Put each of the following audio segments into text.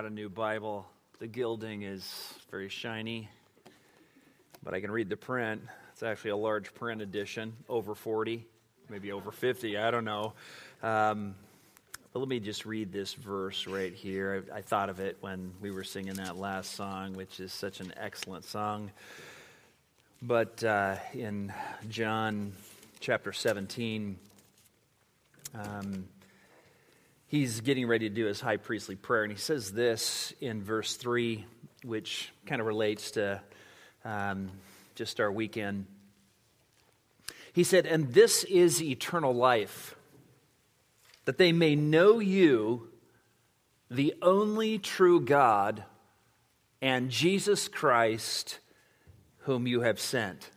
a new Bible. The gilding is very shiny, but I can read the print. It's actually a large print edition, over 40, maybe over 50, I don't know. But let me just read this verse right here. I thought of it when we were singing that last song, which is such an excellent song. But in John chapter 17, he's getting ready to do his high priestly prayer, and he says this in verse 3, which kind of relates to just our weekend. He said, "And this is eternal life, that they may know you, the only true God, and Jesus Christ, whom you have sent."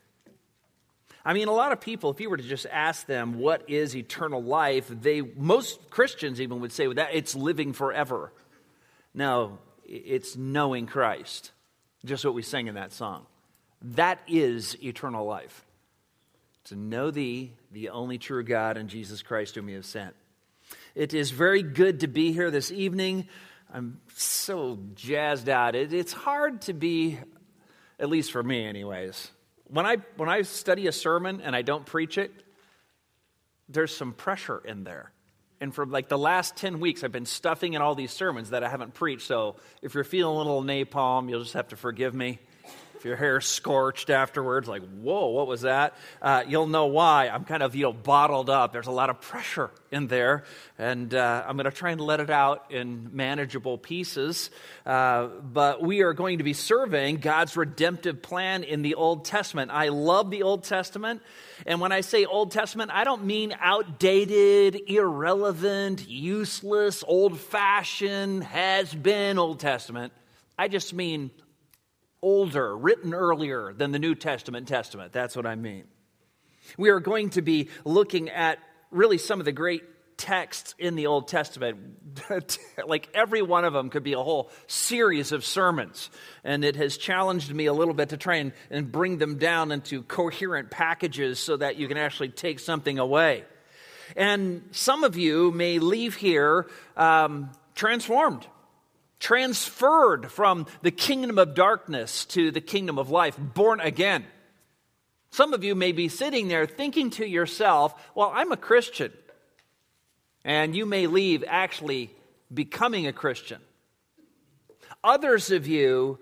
I mean, a lot of people, if you were to just ask them what is eternal life, most Christians even would say, well, that it's living forever. No, it's knowing Christ. Just what we sang in that song. That is eternal life. To know thee, the only true God, and Jesus Christ whom you have sent. It is very good to be here this evening. I'm so jazzed out. It's hard to be, at least for me anyways. When I study a sermon and I don't preach it, there's some pressure in there. And for like the last 10 weeks, I've been stuffing in all these sermons that I haven't preached. So if you're feeling a little napalm, you'll just have to forgive me. If your hair's scorched afterwards, like, whoa, what was that? You'll know why. I'm kind of, bottled up. There's a lot of pressure in there. And I'm going to try and let it out in manageable pieces. But we are going to be surveying God's redemptive plan in the Old Testament. I love the Old Testament. And when I say Old Testament, I don't mean outdated, irrelevant, useless, old-fashioned, has-been Old Testament. I just mean older, written earlier than the New Testament. That's what I mean. We are going to be looking at really some of the great texts in the Old Testament. Like every one of them could be a whole series of sermons. And it has challenged me a little bit to try and bring them down into coherent packages so that you can actually take something away. And some of you may leave here transformed. Transferred from the kingdom of darkness to the kingdom of life, born again. Some of you may be sitting there thinking to yourself, well, I'm a Christian. And you may leave actually becoming a Christian. Others of you,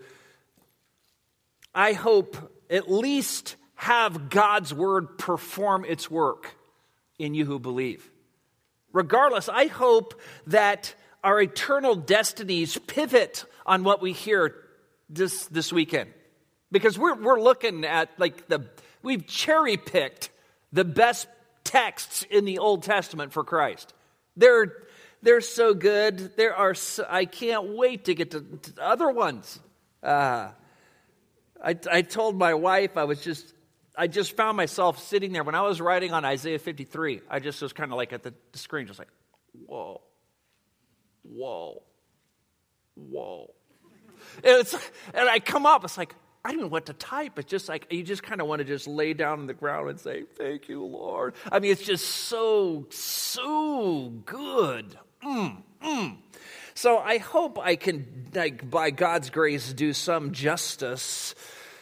I hope, at least have God's word perform its work in you who believe. Regardless, I hope that our eternal destinies pivot on what we hear this weekend. Because we're looking at we've cherry-picked the best texts in the Old Testament for Christ. They're so good. I can't wait to get to other ones. I told my wife I just found myself sitting there when I was writing on Isaiah 53. I just was kind of like at the screen, just like, whoa. And I come up, it's like, I don't know what to type. It's just like, you just kind of want to just lay down on the ground and say, thank you, Lord. I mean, it's just so good. So I hope I can, by God's grace, do some justice.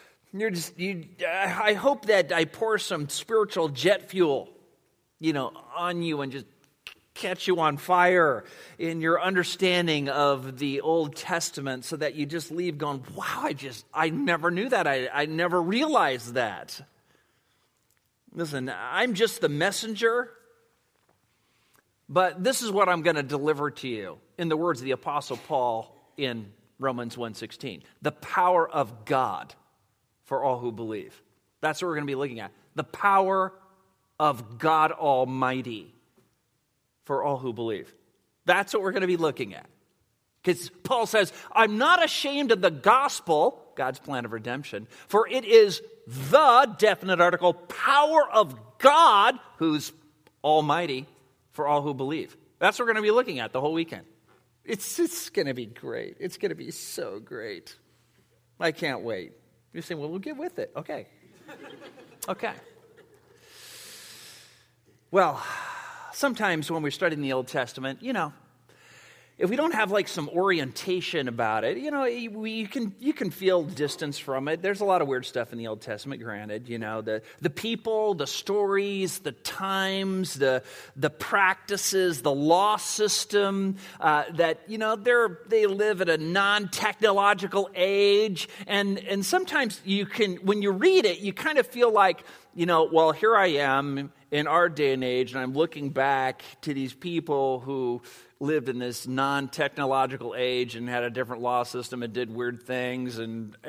I hope that I pour some spiritual jet fuel, on you and just catch you on fire in your understanding of the Old Testament so that you just leave going, wow, I never knew that. I never realized that. Listen, I'm just the messenger, but this is what I'm going to deliver to you in the words of the Apostle Paul in Romans 1:16. The power of God for all who believe. That's what we're going to be looking at. The power of God Almighty for all who believe. That's what we're going to be looking at. Because Paul says, I'm not ashamed of the gospel, God's plan of redemption, for it is the definite article, power of God, who's almighty, for all who believe. That's what we're going to be looking at the whole weekend. It's going to be great. It's going to be so great. I can't wait. You're saying, well, we'll get with it. Okay. Okay. Well, sometimes when we're studying the Old Testament, if we don't have like some orientation about it, you can feel distance from it. There's a lot of weird stuff in the Old Testament, granted. The people, the stories, the times, the practices, the law system, that they live at a non-technological age, and sometimes when you read it, you kind of feel like, well, here I am in our day and age, and I'm looking back to these people who lived in this non-technological age and had a different law system and did weird things and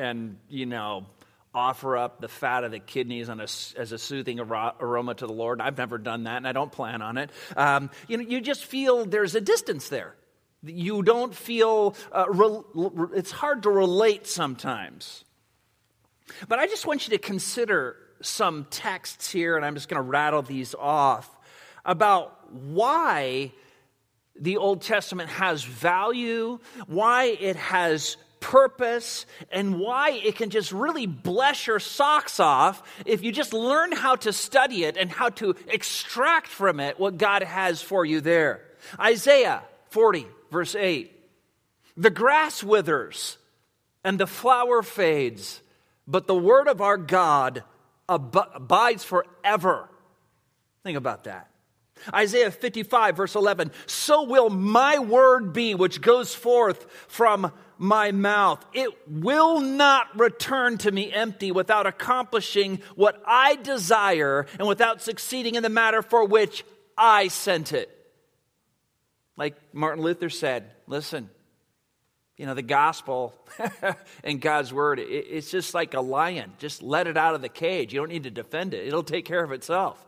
offer up the fat of the kidneys as a soothing aroma to the Lord. I've never done that, and I don't plan on it. You just feel there's a distance there. You don't feel, it's hard to relate sometimes. But I just want you to consider some texts here, and I'm just going to rattle these off, about why the Old Testament has value, why it has purpose, and why it can just really bless your socks off if you just learn how to study it and how to extract from it what God has for you there. Isaiah 40, verse 8. The grass withers and the flower fades, but the word of our God abides forever. Think about that. Isaiah 55, verse 11. So will my word be which goes forth from my mouth. It will not return to me empty without accomplishing what I desire and without succeeding in the matter for which I sent it. Like Martin Luther said, listen, the gospel and God's word, it's just like a lion. Just let it out of the cage. You don't need to defend it. It'll take care of itself.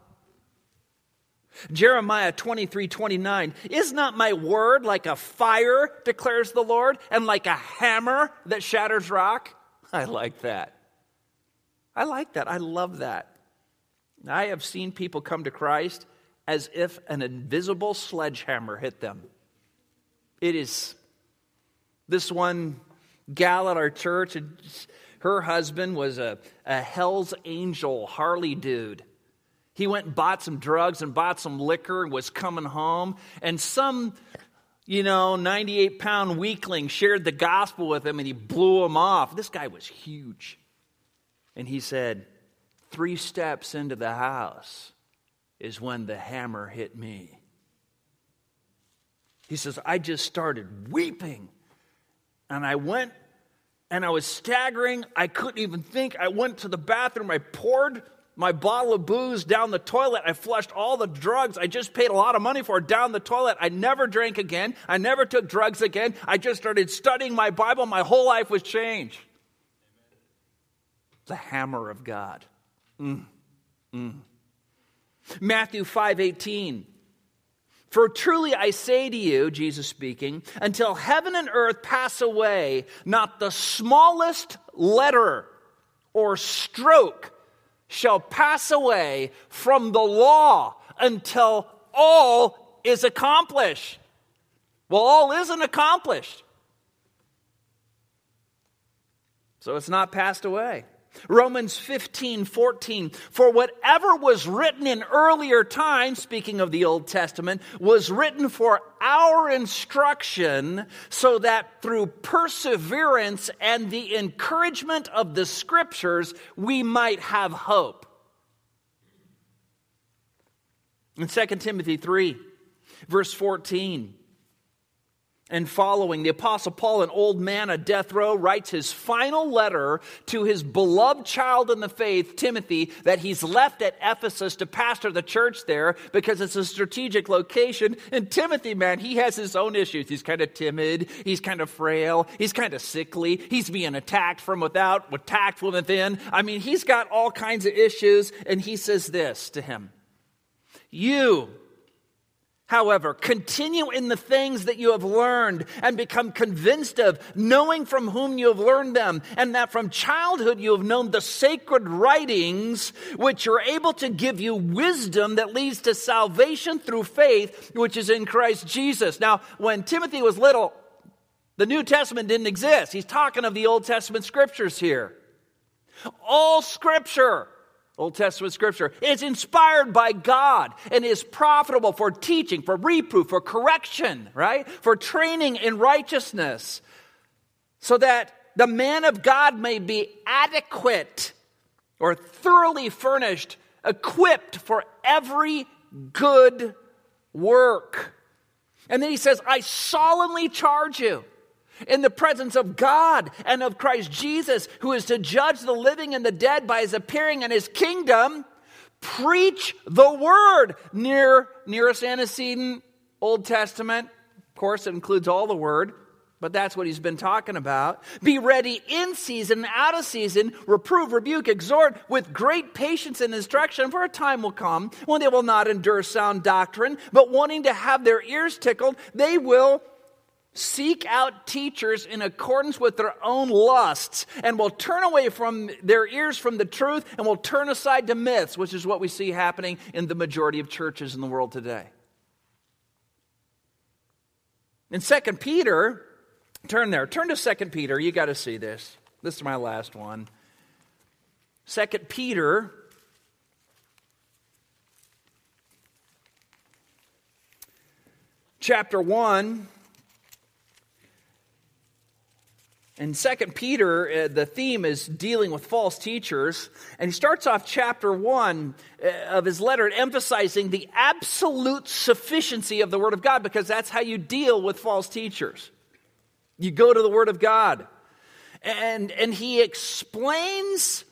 Jeremiah 23:29. Is not my word like a fire, declares the Lord, and like a hammer that shatters rock? I like that. I love that. I have seen people come to Christ as if an invisible sledgehammer hit them. It is this one gal at our church, her husband was a Hell's Angel Harley dude. He went and bought some drugs and bought some liquor and was coming home. And some, 98-pound weakling shared the gospel with him and he blew him off. This guy was huge. And he said, 3 steps into the house is when the hammer hit me. He says, I just started weeping. And I went and I was staggering. I couldn't even think. I went to the bathroom. I poured my bottle of booze down the toilet. I flushed all the drugs I just paid a lot of money for down the toilet. I never drank again. I never took drugs again. I just started studying my Bible. My whole life was changed. The hammer of God. Matthew 5:18. For truly I say to you, Jesus speaking, until heaven and earth pass away, not the smallest letter or stroke shall pass away from the law until all is accomplished. Well, all isn't accomplished. So it's not passed away. Romans 15:14. For whatever was written in earlier times, speaking of the Old Testament, was written for our instruction, so that through perseverance and the encouragement of the Scriptures, we might have hope. In 2 Timothy 3, verse 14, and following, the Apostle Paul, an old man on death row, writes his final letter to his beloved child in the faith, Timothy, that he's left at Ephesus to pastor the church there because it's a strategic location. And Timothy, man, he has his own issues. He's kind of timid. He's kind of frail. He's kind of sickly. He's being attacked from without, attacked from within. I mean, he's got all kinds of issues. And he says this to him. You, however, continue in the things that you have learned and become convinced of, knowing from whom you have learned them, and that from childhood you have known the sacred writings, which are able to give you wisdom that leads to salvation through faith, which is in Christ Jesus. Now, when Timothy was little, the New Testament didn't exist. He's talking of the Old Testament scriptures here. All scripture, Old Testament Scripture, is inspired by God and is profitable for teaching, for reproof, for correction, right? For training in righteousness, so that the man of God may be adequate or thoroughly furnished, equipped for every good work. And then he says, I solemnly charge you in the presence of God and of Christ Jesus, who is to judge the living and the dead by his appearing in his kingdom, preach the word. Nearest antecedent, Old Testament. Of course, it includes all the word, but that's what he's been talking about. Be ready in season and out of season, reprove, rebuke, exhort with great patience and instruction, for a time will come when they will not endure sound doctrine, but wanting to have their ears tickled, they will seek out teachers in accordance with their own lusts, and will turn away from their ears from the truth, and will turn aside to myths, which is what we see happening in the majority of churches in the world today. In 2 Peter, turn to 2 Peter, you got to see this. This is my last one. 2 Peter chapter 1. In 2 Peter, the theme is dealing with false teachers. And he starts off chapter 1 of his letter emphasizing the absolute sufficiency of the Word of God, because that's how you deal with false teachers. You go to the Word of God. And he explains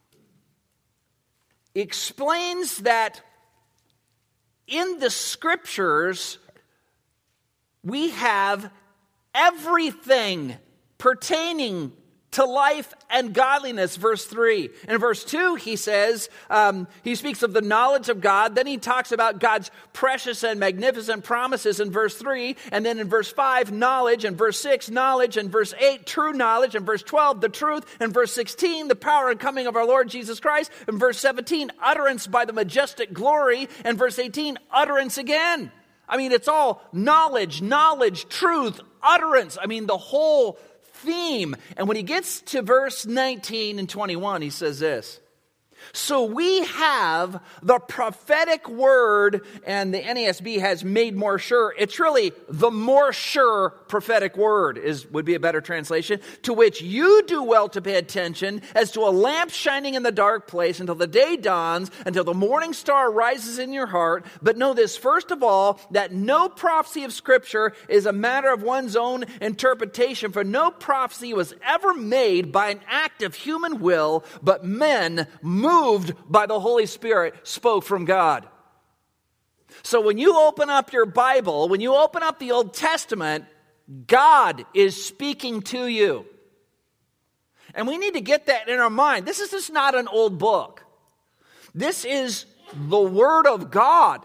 that in the Scriptures, we have everything pertaining to life and godliness, verse 3. In verse 2, he says, he speaks of the knowledge of God. Then he talks about God's precious and magnificent promises in verse 3. And then in verse 5, knowledge. And verse 6, knowledge. And verse 8, true knowledge. And verse 12, the truth. And verse 16, the power and coming of our Lord Jesus Christ. And verse 17, utterance by the majestic glory. And verse 18, utterance again. I mean, it's all knowledge, truth, utterance. I mean, the whole theme. And when he gets to verse 19 and 21, he says this. So we have the prophetic word, and the NASB has made more sure. It's really the more sure prophetic word would be a better translation, to which you do well to pay attention as to a lamp shining in the dark place until the day dawns, until the morning star rises in your heart. But know this, first of all, that no prophecy of Scripture is a matter of one's own interpretation, for no prophecy was ever made by an act of human will, but men moved by the Holy Spirit spoke from God. So when you open up your Bible, when you open up the Old Testament, God is speaking to you. And we need to get that in our mind. This is just not an old book. This is the Word of God.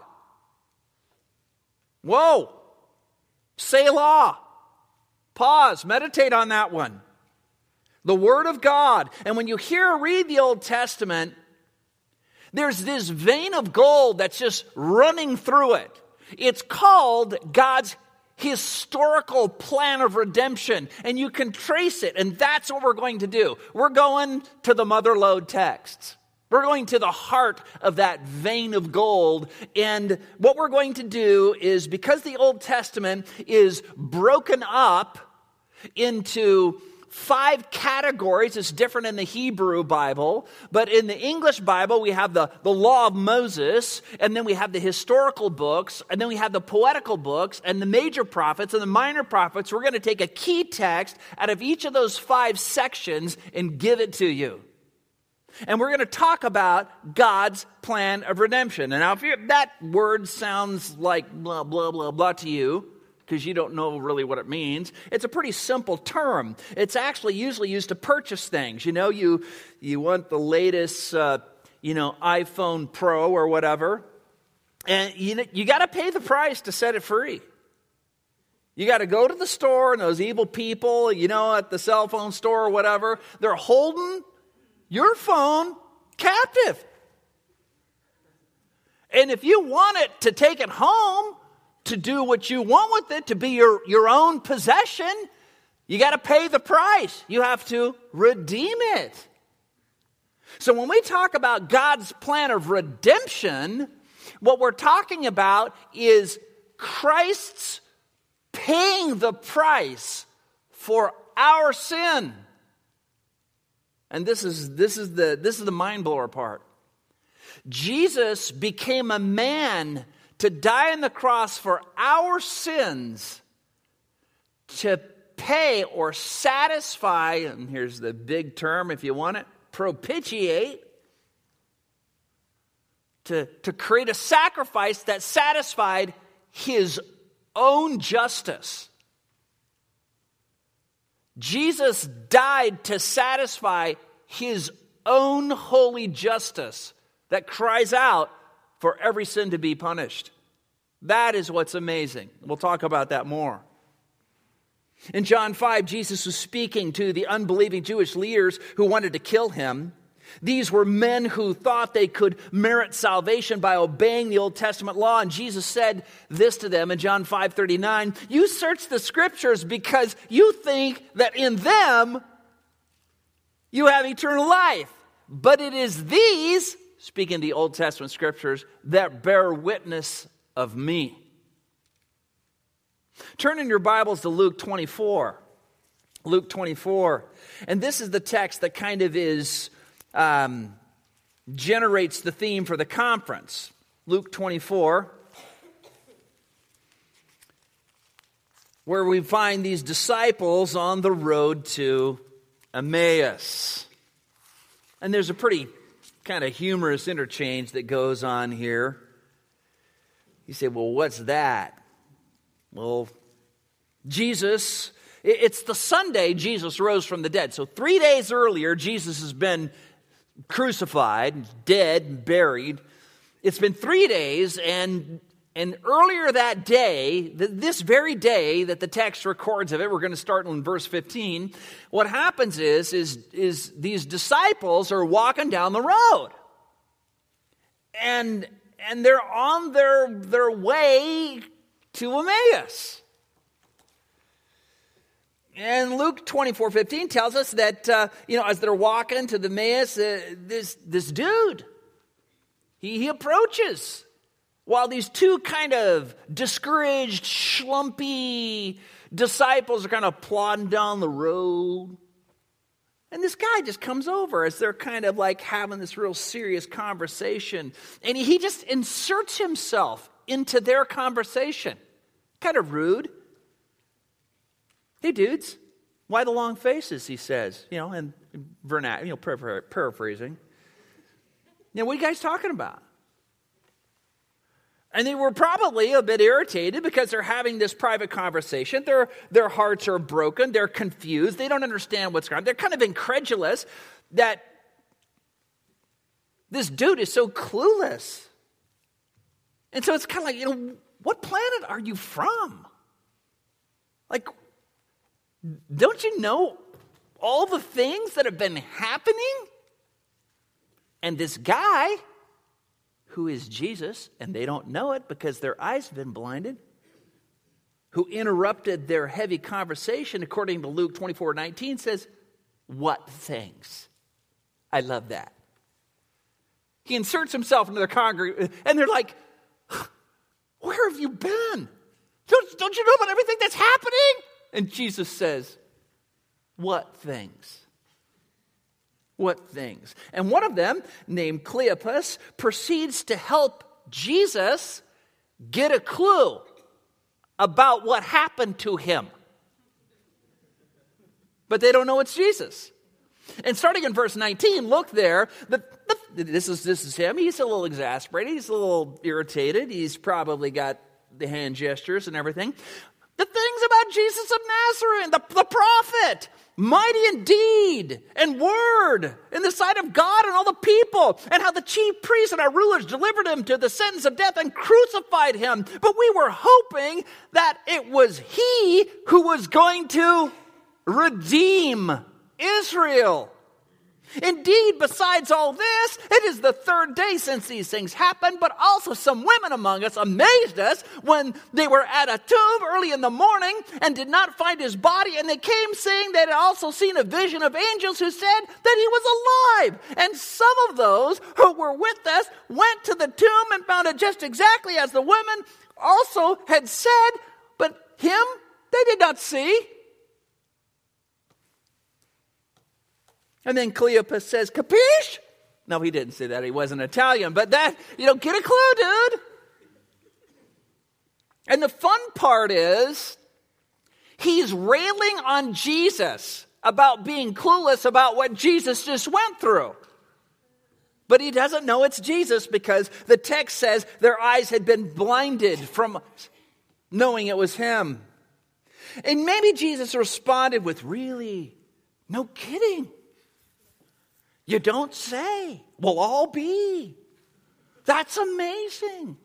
Whoa. Selah. Pause. Meditate on that one. The Word of God. And when you read the Old Testament, there's this vein of gold that's just running through it. It's called God's historical plan of redemption. And you can trace it. And that's what we're going to do. We're going to the mother lode texts. We're going to the heart of that vein of gold. And what we're going to do is, because the Old Testament is broken up into 5 categories. It's different in the Hebrew Bible, but in the English Bible, we have the law of Moses, and then we have the historical books, and then we have the poetical books, and the major prophets and the minor prophets. We're going to take a key text out of each of those 5 sections and give it to you. And we're going to talk about God's plan of redemption. And now, if that word sounds like blah, blah, blah, blah to you, because you don't know really what it means, it's a pretty simple term. It's actually usually used to purchase things. You know, you want the latest, iPhone Pro or whatever, and you got to pay the price to set it free. You got to go to the store, and those evil people, at the cell phone store or whatever, they're holding your phone captive. And if you want it to take it home, to do what you want with it, to be your own possession, you got to pay the price. You have to redeem it. So when we talk about God's plan of redemption, what we're talking about is Christ's paying the price for our sin. And this is the mind blower part. Jesus became a man to die on the cross for our sins, to pay or satisfy, and here's the big term if you want it, propitiate, to create a sacrifice that satisfied his own justice. Jesus died to satisfy his own holy justice that cries out for every sin to be punished. That is what's amazing. We'll talk about that more. In John 5, Jesus was speaking to the unbelieving Jewish leaders who wanted to kill him. These were men who thought they could merit salvation by obeying the Old Testament law. And Jesus said this to them in John 5:39, "You search the Scriptures because you think that in them you have eternal life. But it is these," speaking the Old Testament Scriptures, "that bear witness of me." Turn in your Bibles to Luke 24. Luke 24. And this is the text that kind of generates the theme for the conference. Luke 24, where we find these disciples on the road to Emmaus. And there's a pretty kind of humorous interchange that goes on here. You say, well, what's that? Well, Jesus, it's the Sunday Jesus rose from the dead. So 3 days earlier, Jesus has been crucified, dead, buried. It's been 3 days, and earlier that day, this very day that the text records of it, we're going to start in verse 15, what happens is these disciples are walking down the road. And they're on their way to Emmaus. And Luke 24:15 tells us that, as they're walking to the Emmaus, this dude, he approaches while these two kind of discouraged, schlumpy disciples are kind of plodding down the road. And this guy just comes over as they're kind of like having this real serious conversation. And he just inserts himself into their conversation. Kind of rude. "Hey, dudes, why the long faces?" he says, and paraphrasing. What are you guys talking about? And they were probably a bit irritated because they're having this private conversation. Their hearts are broken. They're confused. They don't understand what's going on. They're kind of incredulous that this dude is so clueless. And so it's kind of like, what planet are you from? Like, don't you know all the things that have been happening? And this guy, who is Jesus, and they don't know it because their eyes have been blinded, who interrupted their heavy conversation, according to Luke 24:19, says, "What things?" I love that. He inserts himself into their congregation, and they're like, "Where have you been? Don't you know about everything that's happening?" And Jesus says, "What things? What things?" And one of them, named Cleopas, proceeds to help Jesus get a clue about what happened to him. But they don't know it's Jesus. And starting in verse 19, look there. This is him. He's a little exasperated. He's a little irritated. He's probably got the hand gestures and everything. The things about Jesus of Nazareth, the prophet, mighty in deed and word in the sight of God and all the people, and how the chief priests and our rulers delivered him to the sentence of death and crucified him. But we were hoping that it was he who was going to redeem Israel. Indeed, besides all this, it is the third day since these things happened, but also some women among us amazed us when they were at a tomb early in the morning and did not find his body, and they came saying they had also seen a vision of angels who said that he was alive. And some of those who were with us went to the tomb and found it just exactly as the women also had said, but him they did not see. And then Cleopas says, capiche? No, he didn't say that. He wasn't Italian. But that, get a clue, dude. And the fun part is, he's railing on Jesus about being clueless about what Jesus just went through. But he doesn't know it's Jesus because the text says their eyes had been blinded from knowing it was him. And maybe Jesus responded with, really? No kidding. You don't say. We'll all be. That's amazing.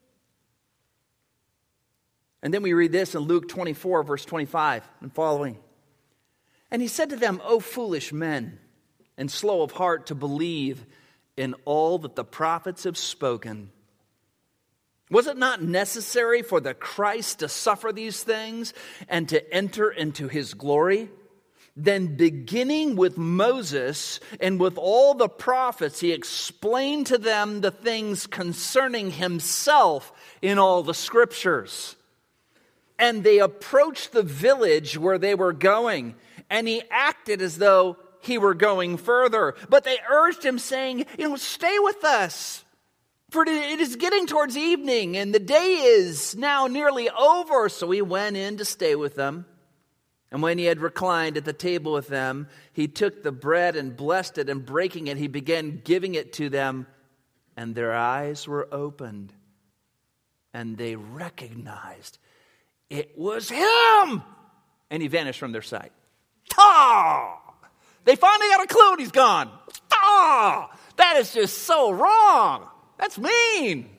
And then we read this in Luke 24, verse 25 and following. And he said to them, O foolish men, and slow of heart to believe in all that the prophets have spoken. Was it not necessary for the Christ to suffer these things and to enter into his glory? Then beginning with Moses and with all the prophets, he explained to them the things concerning himself in all the scriptures. And they approached the village where they were going, and he acted as though he were going further. But they urged him, saying, stay with us, for it is getting towards evening, and the day is now nearly over. So he went in to stay with them. And when he had reclined at the table with them, he took the bread and blessed it, and breaking it, he began giving it to them. And their eyes were opened, and they recognized it was him. And he vanished from their sight. Ah! They finally got a clue and he's gone. Ah! That is just so wrong. That's mean.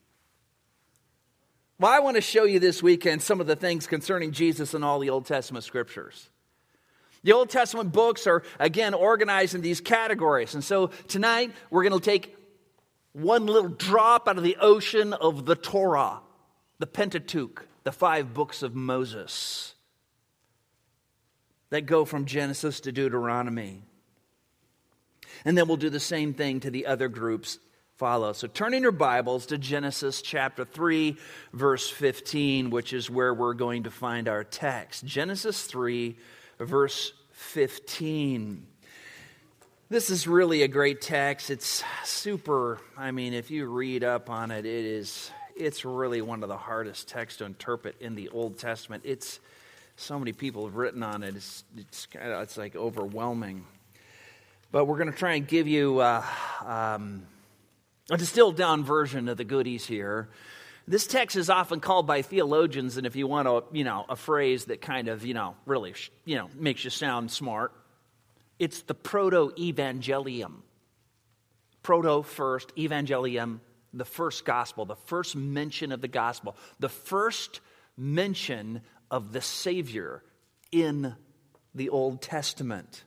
Well, I want to show you this weekend some of the things concerning Jesus in all the Old Testament scriptures. The Old Testament books are, again, organized in these categories. And so tonight, we're going to take one little drop out of the ocean of the Torah, the Pentateuch, the 5 books of Moses that go from Genesis to Deuteronomy. And then we'll do the same thing to the other groups follow. So turn in your Bibles to Genesis chapter 3, verse 15, which is where we're going to find our text. Genesis 3, verse 15. This is really a great text. It's super, if you read up on it, it's really one of the hardest texts to interpret in the Old Testament. So many people have written on it. It's like overwhelming. But we're going to try and give you a distilled down version of the goodies here. This text is often called by theologians, and if you want a phrase that kind of, really, makes you sound smart, it's the proto-evangelium. Proto-first, evangelium, the first gospel, the first mention of the gospel, the first mention of the Savior in the Old Testament.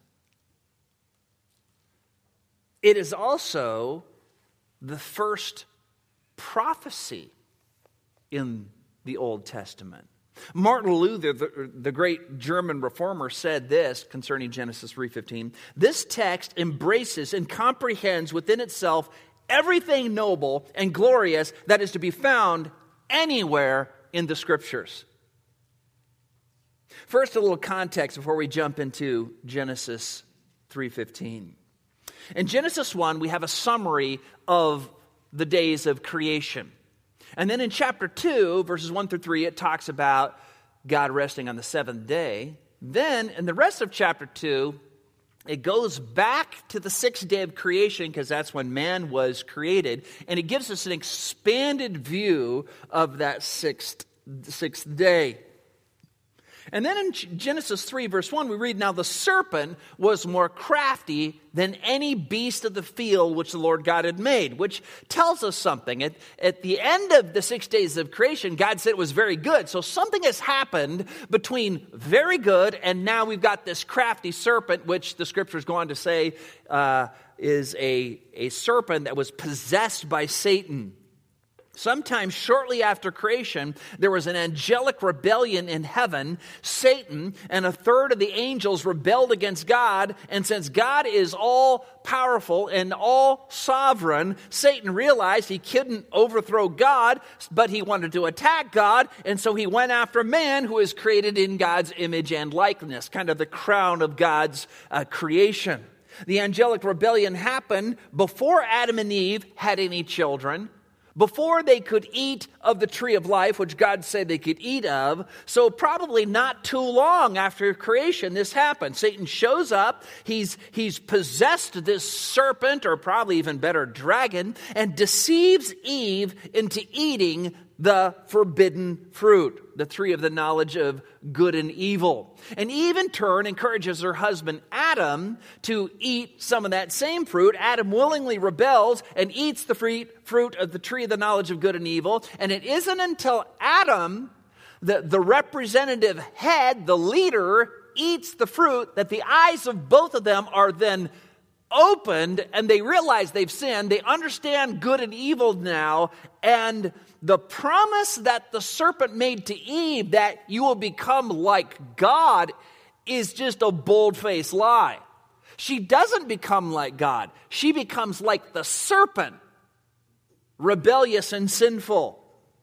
It is also the first prophecy in the Old Testament. Martin Luther, the great German reformer, said this concerning Genesis 3:15. This text embraces and comprehends within itself everything noble and glorious that is to be found anywhere in the Scriptures. First, a little context before we jump into Genesis 3:15. In Genesis 1, we have a summary of the days of creation. And then in chapter 2, verses 1 through 3, it talks about God resting on the seventh day. Then in the rest of chapter 2, it goes back to the sixth day of creation, because that's when man was created. And it gives us an expanded view of that sixth day. And then in Genesis 3, verse 1, we read, "Now the serpent was more crafty than any beast of the field which the Lord God had made," which tells us something. At the end of the 6 days of creation, God said it was very good. So something has happened between very good and now we've got this crafty serpent, which the scriptures go on to say is a serpent that was possessed by Satan. Sometime shortly after creation, there was an angelic rebellion in heaven. Satan and a third of the angels rebelled against God. And since God is all powerful and all sovereign, Satan realized he couldn't overthrow God, but he wanted to attack God. And so he went after man, who is created in God's image and likeness, kind of the crown of God's creation. The angelic rebellion happened before Adam and Eve had any children, before they could eat of the tree of life, which God said they could eat of. So probably not too long after creation this happened. Satan shows up, he's possessed this serpent, or probably even better, dragon, and deceives Eve into eating the forbidden fruit, the tree of the knowledge of good and evil. And Eve in turn encourages her husband Adam to eat some of that same fruit. Adam willingly rebels and eats the fruit of the tree of the knowledge of good and evil. And it isn't until Adam, the representative head, the leader, eats the fruit that the eyes of both of them are then opened and they realize they've sinned. They understand good and evil now, and the promise that the serpent made to Eve, that you will become like God, is just a bold-faced lie. She doesn't become like God. She becomes like the serpent, rebellious and sinful.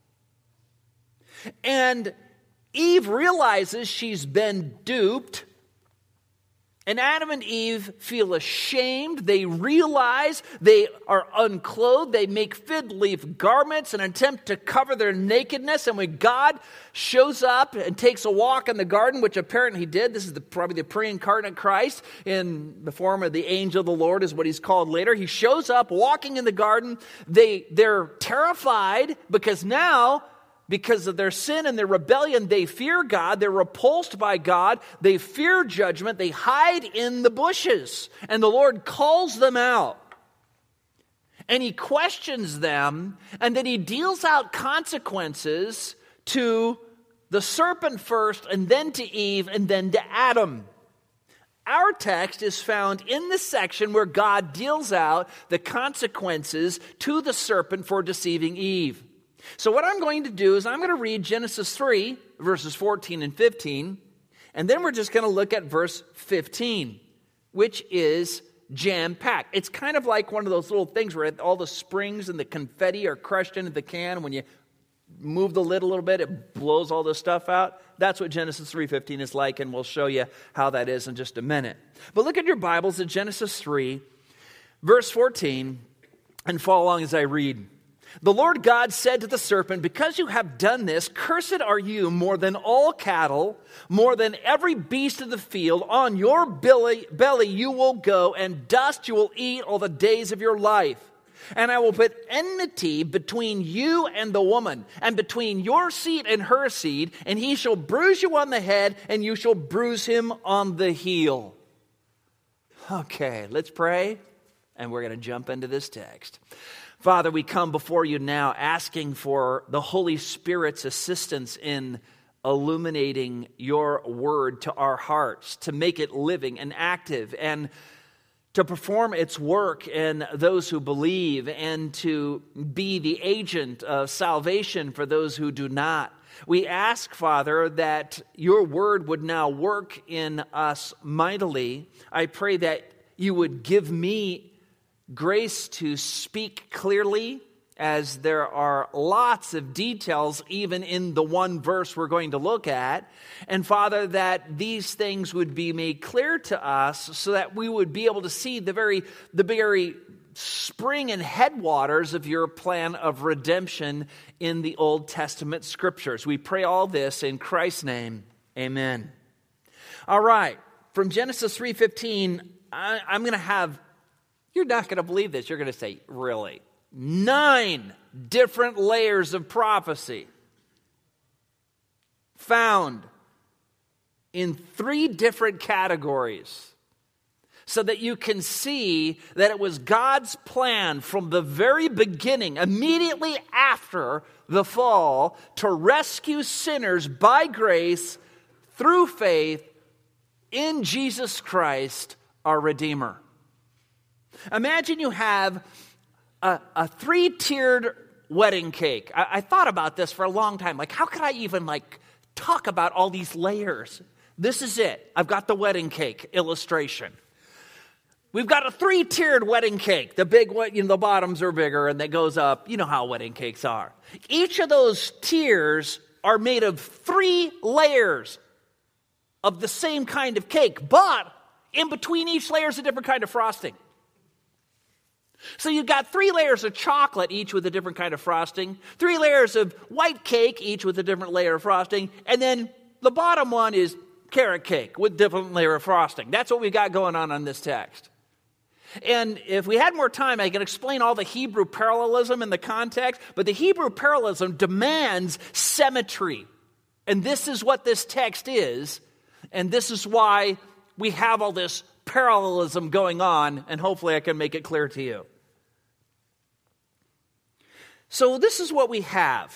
And Eve realizes she's been duped. And Adam and Eve feel ashamed. They realize they are unclothed. They make fig leaf garments in an attempt to cover their nakedness. And when God shows up and takes a walk in the garden, which apparently he did, this is probably the pre-incarnate Christ in the form of the angel of the Lord is what he's called later. He shows up walking in the garden. They're terrified because now, because of their sin and their rebellion, they fear God. They're repulsed by God. They fear judgment. They hide in the bushes. And the Lord calls them out. And he questions them. And then he deals out consequences to the serpent first, and then to Eve, and then to Adam. Our text is found in the section where God deals out the consequences to the serpent for deceiving Eve. So what I'm going to do is I'm going to read Genesis 3, verses 14 and 15, and then we're just going to look at verse 15, which is jam-packed. It's kind of like one of those little things where all the springs and the confetti are crushed into the can. When you move the lid a little bit, it blows all this stuff out. That's what Genesis 3:15 is like, and we'll show you how that is in just a minute. But look at your Bibles at Genesis 3, verse 14, and follow along as I read. The Lord God said to the serpent, "Because you have done this, cursed are you more than all cattle, more than every beast of the field. On your belly you will go, and dust you will eat all the days of your life. And I will put enmity between you and the woman, and between your seed and her seed, and he shall bruise you on the head, and you shall bruise him on the heel." Okay, let's pray, and we're going to jump into this text. Father, we come before you now asking for the Holy Spirit's assistance in illuminating your word to our hearts, to make it living and active, and to perform its work in those who believe, and to be the agent of salvation for those who do not. We ask, Father, that your word would now work in us mightily. I pray that you would give me grace to speak clearly, as there are lots of details even in the one verse we're going to look at. And Father, that these things would be made clear to us so that we would be able to see the very spring and headwaters of your plan of redemption in the Old Testament scriptures. We pray all this in Christ's name. Amen. All right. From Genesis 3:15, I'm going to have, you're not going to believe this. You're going to say, really? 9 different layers of prophecy found in 3 different categories so that you can see that it was God's plan from the very beginning, immediately after the fall, to rescue sinners by grace through faith in Jesus Christ, our Redeemer. Imagine you have a 3-tiered wedding cake. I thought about this for a long time. Like, how could I even talk about all these layers? This is it. I've got the wedding cake illustration. We've got a 3-tiered wedding cake. The big one, the bottoms are bigger and that goes up. You know how wedding cakes are. Each of those tiers are made of 3 layers of the same kind of cake, but in between each layer is a different kind of frosting. So you've got 3 layers of chocolate, each with a different kind of frosting, 3 layers of white cake, each with a different layer of frosting, and then the bottom one is carrot cake with different layer of frosting. That's what we got going on this text. And if we had more time, I could explain all the Hebrew parallelism in the context, but the Hebrew parallelism demands symmetry. And this is what this text is, and this is why we have all this parallelism going on, and hopefully I can make it clear to you. So this is what we have.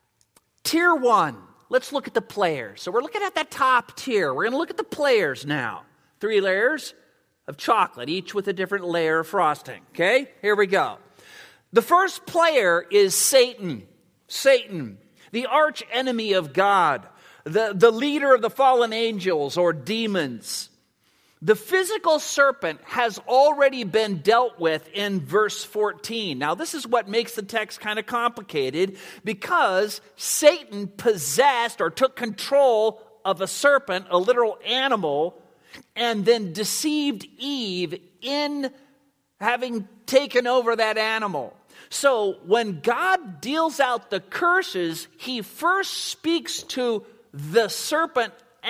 Tier 1, let's look at the players. So we're looking at that top tier. We're going to look at the players now. 3 layers of chocolate, each with a different layer of frosting. Okay, here we go. The first player is Satan. Satan, the arch enemy of God, the leader of the fallen angels or demons. The physical serpent has already been dealt with in verse 14. Now, this is what makes the text kind of complicated, because Satan possessed or took control of a serpent, a literal animal, and then deceived Eve in having taken over that animal. So when God deals out the curses, he first speaks to the serpent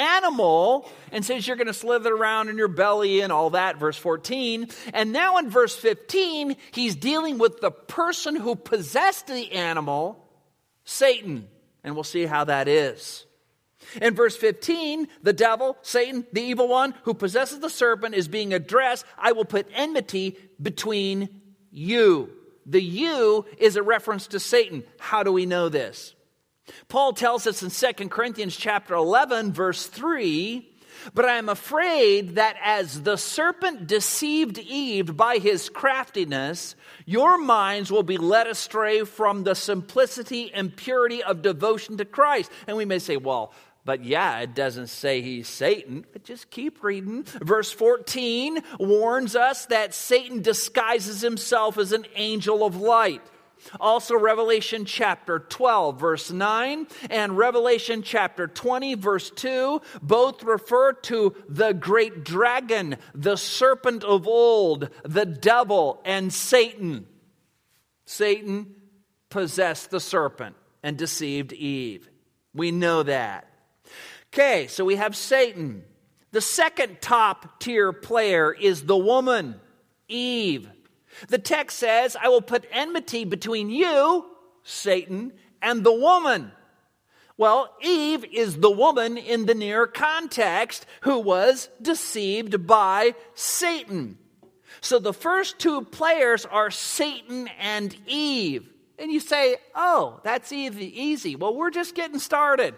animal and says, you're going to slither around in your belly and all that, verse 14. And now in verse 15, he's dealing with the person who possessed the animal, Satan. And we'll see how that is. In verse 15, the devil, Satan, the evil one who possesses the serpent, is being addressed. I will put enmity between you. The you is a reference to Satan. How do we know this? Paul tells us in 2 Corinthians chapter 11, verse 3, but I am afraid that as the serpent deceived Eve by his craftiness, your minds will be led astray from the simplicity and purity of devotion to Christ. And we may say, well, but yeah, it doesn't say he's Satan. But just keep reading. Verse 14 warns us that Satan disguises himself as an angel of light. Also, Revelation chapter 12, verse 9, and Revelation chapter 20, verse 2, both refer to the great dragon, the serpent of old, the devil, and Satan. Satan possessed the serpent and deceived Eve. We know that. Okay, so we have Satan. The second top tier player is the woman, Eve. The text says, I will put enmity between you, Satan, and the woman. Well, Eve is the woman in the near context who was deceived by Satan. So the first 2 players are Satan and Eve. And you say, oh, that's easy. Well, we're just getting started.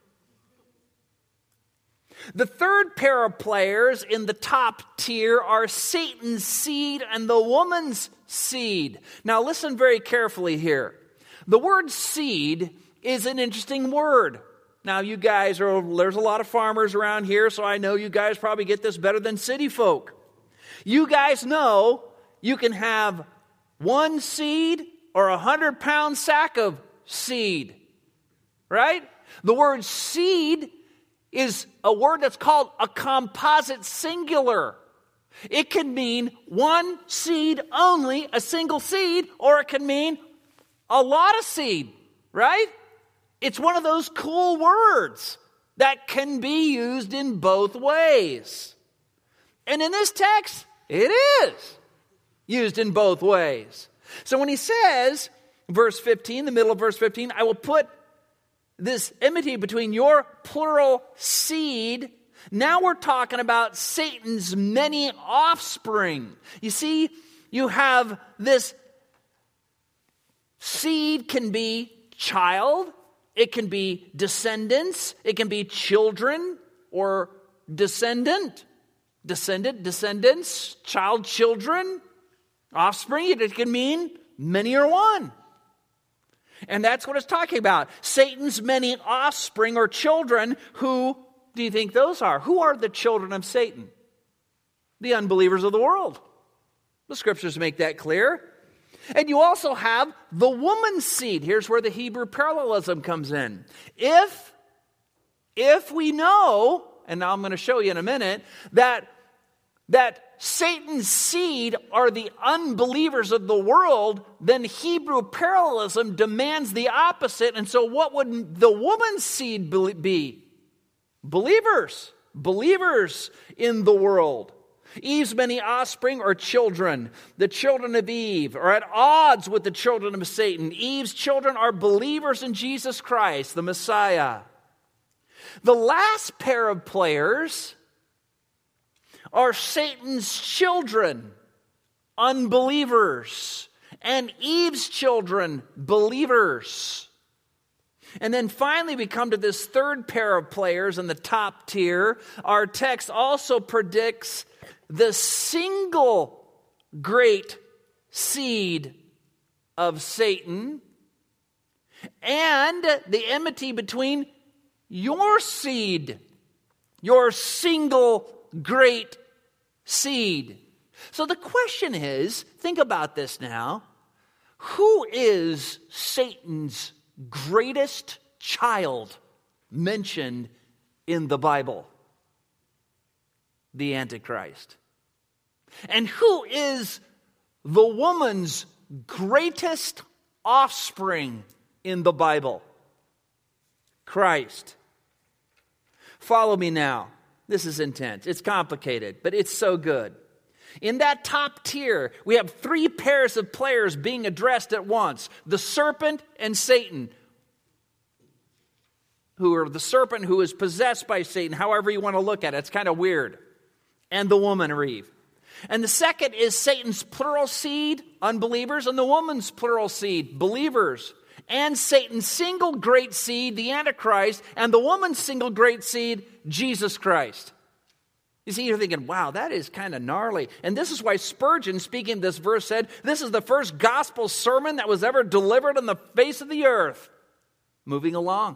The third pair of players in the top tier are Satan's seed and the woman's seed. Now listen very carefully here. The word seed is an interesting word. Now you guys there's a lot of farmers around here, so I know you guys probably get this better than city folk. You guys know you can have 1 seed or 100-pound sack of seed, right? The word seed is a word that's called a composite singular. It can mean 1 seed only, a single seed, or it can mean a lot of seed, right? It's one of those cool words that can be used in both ways. And in this text, it is used in both ways. So when he says, verse 15, the middle of verse 15, I will put this enmity between your plural seed, Now we're talking about Satan's many offspring. You see, you have this seed can be child, it can be descendants, it can be children or descendants, child, children, offspring. It can mean many or one. And that's what it's talking about. Satan's many offspring or children. Who do you think those are? Who are the children of Satan? The unbelievers of the world. The scriptures make that clear. And you also have the woman's seed. Here's where the Hebrew parallelism comes in. If we know, and now I'm going to show you in a minute, that Satan's seed are the unbelievers of the world, then Hebrew parallelism demands the opposite. And so what would the woman's seed be? Believers in the world. Eve's many offspring or children. The children of Eve are at odds with the children of Satan. Eve's children are believers in Jesus Christ, the Messiah. The last pair of players are Satan's children, unbelievers, and Eve's children, believers. And then finally we come to this third pair of players in the top tier. Our text also predicts the single great seed of Satan and the enmity between your seed, your single great seed. So the question is, think about this now. Who is Satan's greatest child mentioned in the Bible? The Antichrist. And who is the woman's greatest offspring in the Bible? Christ. Follow me now. This is intense. It's complicated, but it's so good. In that top tier, we have three pairs of players being addressed at once. The serpent and Satan. Who are the serpent who is possessed by Satan, however you want to look at it. It's kind of weird. And the woman, Eve. And the second is Satan's plural seed, unbelievers, and the woman's plural seed, believers. And Satan's single great seed, the Antichrist, and the woman's single great seed, Jesus Christ. You see, you're thinking, wow, that is kind of gnarly. And this is why Spurgeon, speaking this verse, said, this is the first gospel sermon that was ever delivered on the face of the earth. Moving along.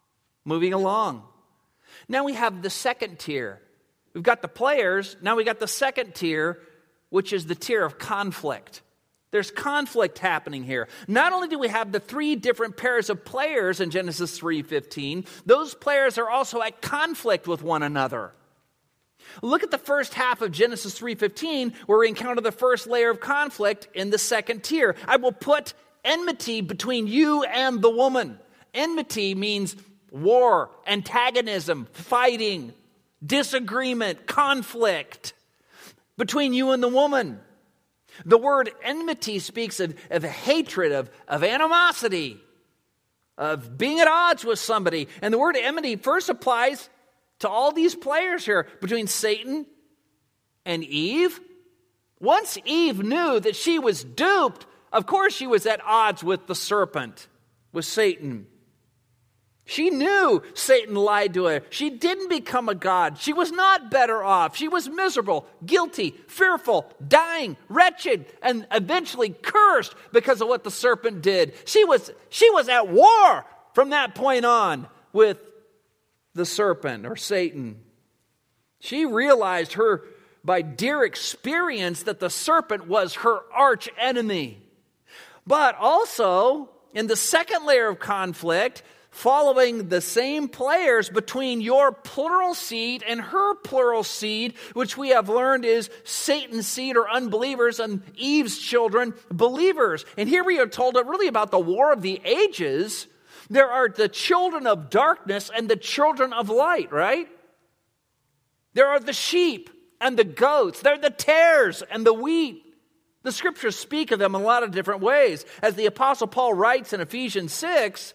Now we have the second tier. We've got the players, now we got the second tier, which is the tier of conflict. There's conflict happening here. Not only do we have the three different pairs of players in Genesis 3:15, those players are also at conflict with one another. Look at the first half of Genesis 3:15, where we encounter the first layer of conflict in the second tier. I will put enmity between you and the woman. Enmity means war, antagonism, fighting, disagreement, conflict between you and the woman. The word enmity speaks of hatred, of animosity, of being at odds with somebody. And the word enmity first applies to all these players here between Satan and Eve. Once Eve knew that she was duped, of course she was at odds with the serpent, with Satan. She knew Satan lied to her. She didn't become a god. She was not better off. She was miserable, guilty, fearful, dying, wretched, and eventually cursed because of what the serpent did. She was at war from that point on with the serpent or Satan. She realized by dear experience that the serpent was her arch enemy. But also, in the second layer of conflict, following the same players between your plural seed and her plural seed, which we have learned is Satan's seed or unbelievers and Eve's children, believers. And here we are told really about the war of the ages. There are the children of darkness and the children of light, right? There are the sheep and the goats. There are the tares and the wheat. The scriptures speak of them in a lot of different ways. As the Apostle Paul writes in Ephesians 6,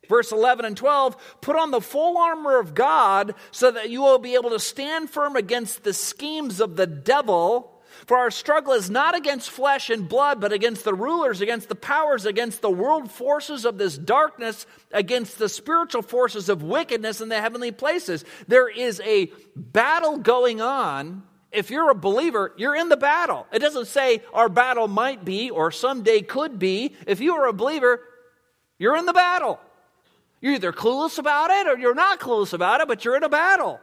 Verse 11 and 12, put on the full armor of God so that you will be able to stand firm against the schemes of the devil. For our struggle is not against flesh and blood, but against the rulers, against the powers, against the world forces of this darkness, against the spiritual forces of wickedness in the heavenly places. There is a battle going on. If you're a believer, you're in the battle. It doesn't say our battle might be or someday could be. If you are a believer, you're in the battle. You're either clueless about it or you're not clueless about it, but you're in a battle.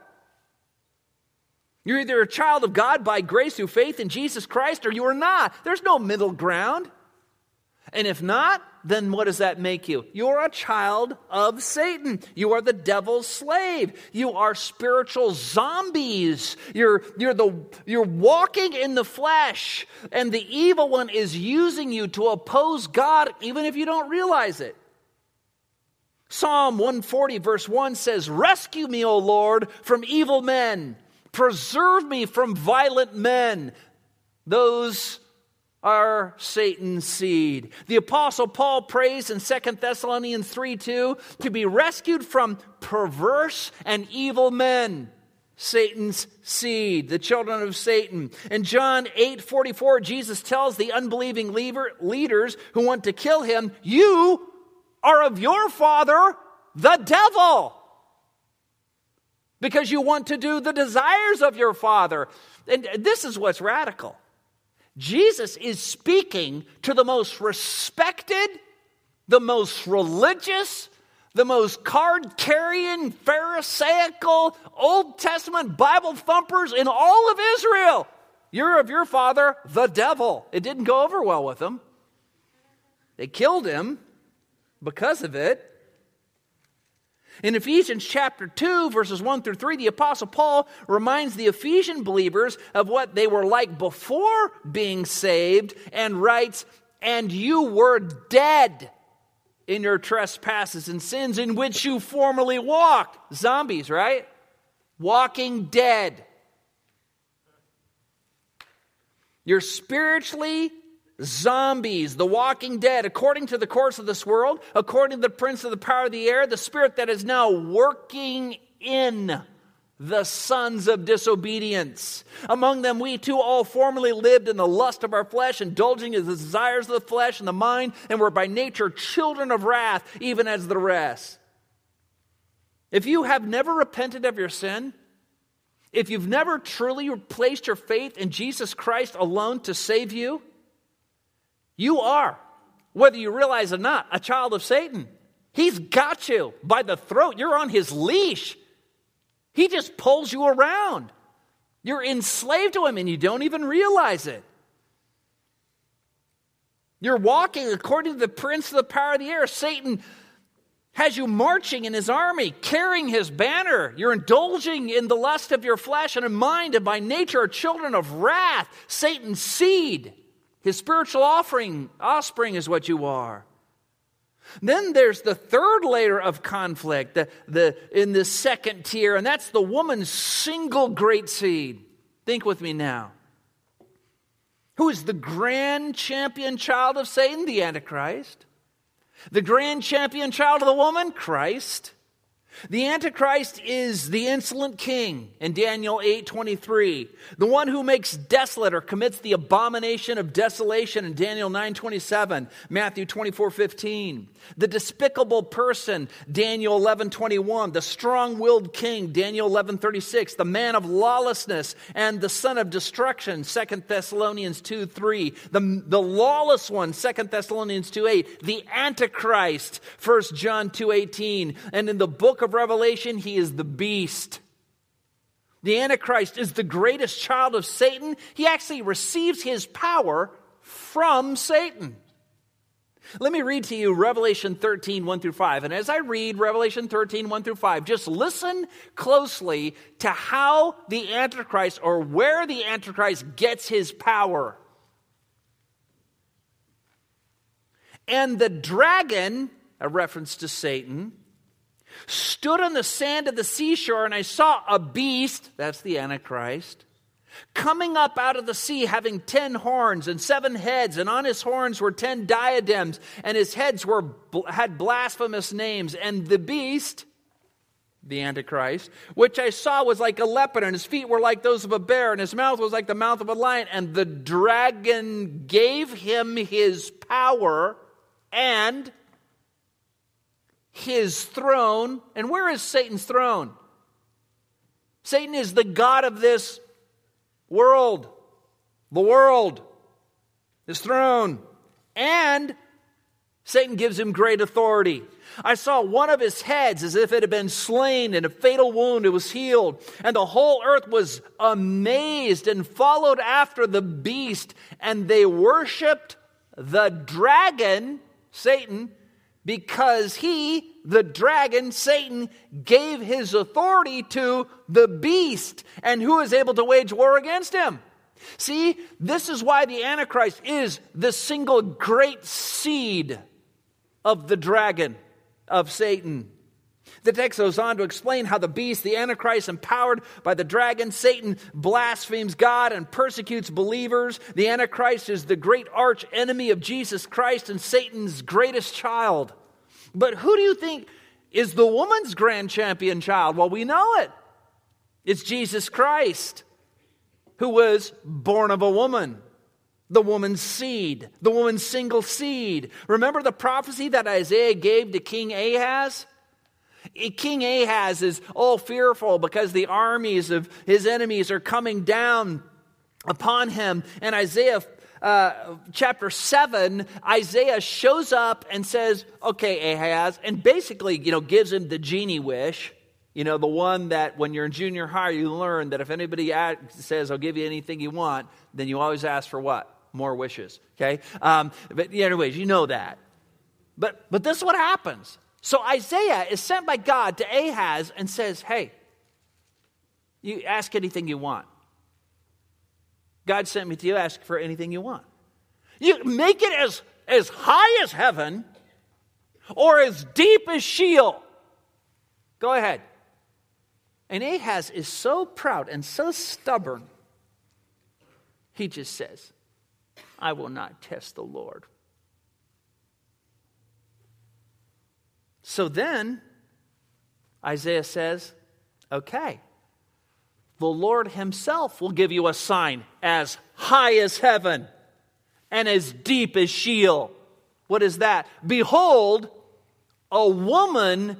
You're either a child of God by grace through faith in Jesus Christ or you are not. There's no middle ground. And if not, then what does that make you? You're a child of Satan. You are the devil's slave. You are spiritual zombies. You're walking in the flesh, and the evil one is using you to oppose God even if you don't realize it. Psalm 140 verse 1 says, "Rescue me, O Lord, from evil men. Preserve me from violent men." Those are Satan's seed. The Apostle Paul prays in 2 Thessalonians 3:2 to be rescued from perverse and evil men. Satan's seed, the children of Satan. In John 8:44, Jesus tells the unbelieving leaders who want to kill him, "You are of your father, the devil, because you want to do the desires of your father." And this is what's radical. Jesus is speaking to the most respected, the most religious, the most card-carrying, Pharisaical, Old Testament Bible thumpers in all of Israel. You're of your father, the devil. It didn't go over well with them. They killed him because of it. In Ephesians chapter 2, verses 1 through 3, the Apostle Paul reminds the Ephesian believers of what they were like before being saved and writes, "And you were dead in your trespasses and sins in which you formerly walked." Zombies, right? Walking dead. You're spiritually zombies, the walking dead, according to the course of this world, according to the prince of the power of the air, the spirit that is now working in the sons of disobedience. Among them we too all formerly lived in the lust of our flesh, indulging in the desires of the flesh and the mind, and were by nature children of wrath, even as the rest. If you have never repented of your sin, if you've never truly placed your faith in Jesus Christ alone to save you, you are, whether you realize it or not, a child of Satan. He's got you by the throat. You're on his leash. He just pulls you around. You're enslaved to him and you don't even realize it. You're walking according to the prince of the power of the air. Satan has you marching in his army, carrying his banner. You're indulging in the lust of your flesh and mind, and by nature are children of wrath, Satan's seed. His spiritual offspring is what you are. Then there's the third layer of conflict in the second tier, and that's the woman's single great seed. Think with me now. Who is the grand champion child of Satan? The Antichrist. The grand champion child of the woman? Christ. The Antichrist is the insolent king in Daniel 8:23. The one who makes desolate or commits the abomination of desolation in Daniel 9:27, Matthew 24:15. The despicable person, Daniel 11:21. The strong-willed king, Daniel 11:36. The man of lawlessness and the son of destruction, 2 Thessalonians 2:3. The lawless one, 2 Thessalonians 2:8. The Antichrist, 1 John 2:18. And in the book of Revelation, he is the beast. The Antichrist is the greatest child of Satan. He actually receives his power from Satan. Let me read to you Revelation 13, 1 through 5. And as I read Revelation 13, 1 through 5, just listen closely to how the Antichrist, or where the Antichrist gets his power. "And the dragon," a reference to Satan, "stood on the sand of the seashore, and I saw a beast," that's the Antichrist, coming up out of the sea, having 10 horns and 7 heads, and on his horns were 10 diadems, and his heads had blasphemous names. And the beast, the Antichrist, which I saw was like a leopard, and his feet were like those of a bear, and his mouth was like the mouth of a lion. And the dragon gave him his power and his throne. And where is Satan's throne? Satan is the god of this world. The world. His throne. And Satan gives him great authority. I saw one of his heads as if it had been slain, in a fatal wound it was healed. And the whole earth was amazed and followed after the beast. And they worshipped the dragon, Satan, because he, the dragon, Satan, gave his authority to the beast. And who is able to wage war against him? See, this is why the Antichrist is the single great seed of the dragon, of Satan. The text goes on to explain how the beast, the Antichrist, empowered by the dragon, Satan, blasphemes God and persecutes believers. The Antichrist is the great arch enemy of Jesus Christ and Satan's greatest child. But who do you think is the woman's grand champion child? Well, we know it. It's Jesus Christ, who was born of a woman. The woman's seed, the woman's single seed. Remember the prophecy that Isaiah gave to King Ahaz? King Ahaz is all fearful because the armies of his enemies are coming down upon him. And Isaiah chapter 7, Isaiah shows up and says, okay, Ahaz, and basically, gives him the genie wish. The one that when you're in junior high, you learn that if anybody says, I'll give you anything you want, then you always ask for what? More wishes, okay? But anyways, you know that. But this is what happens. So Isaiah is sent by God to Ahaz and says, hey, you ask anything you want. God sent me to you, ask for anything you want. You make it as high as heaven or as deep as Sheol. Go ahead. And Ahaz is so proud and so stubborn, he just says, I will not test the Lord. So then, Isaiah says, okay, the Lord himself will give you a sign as high as heaven and as deep as Sheol. What is that? Behold, a woman,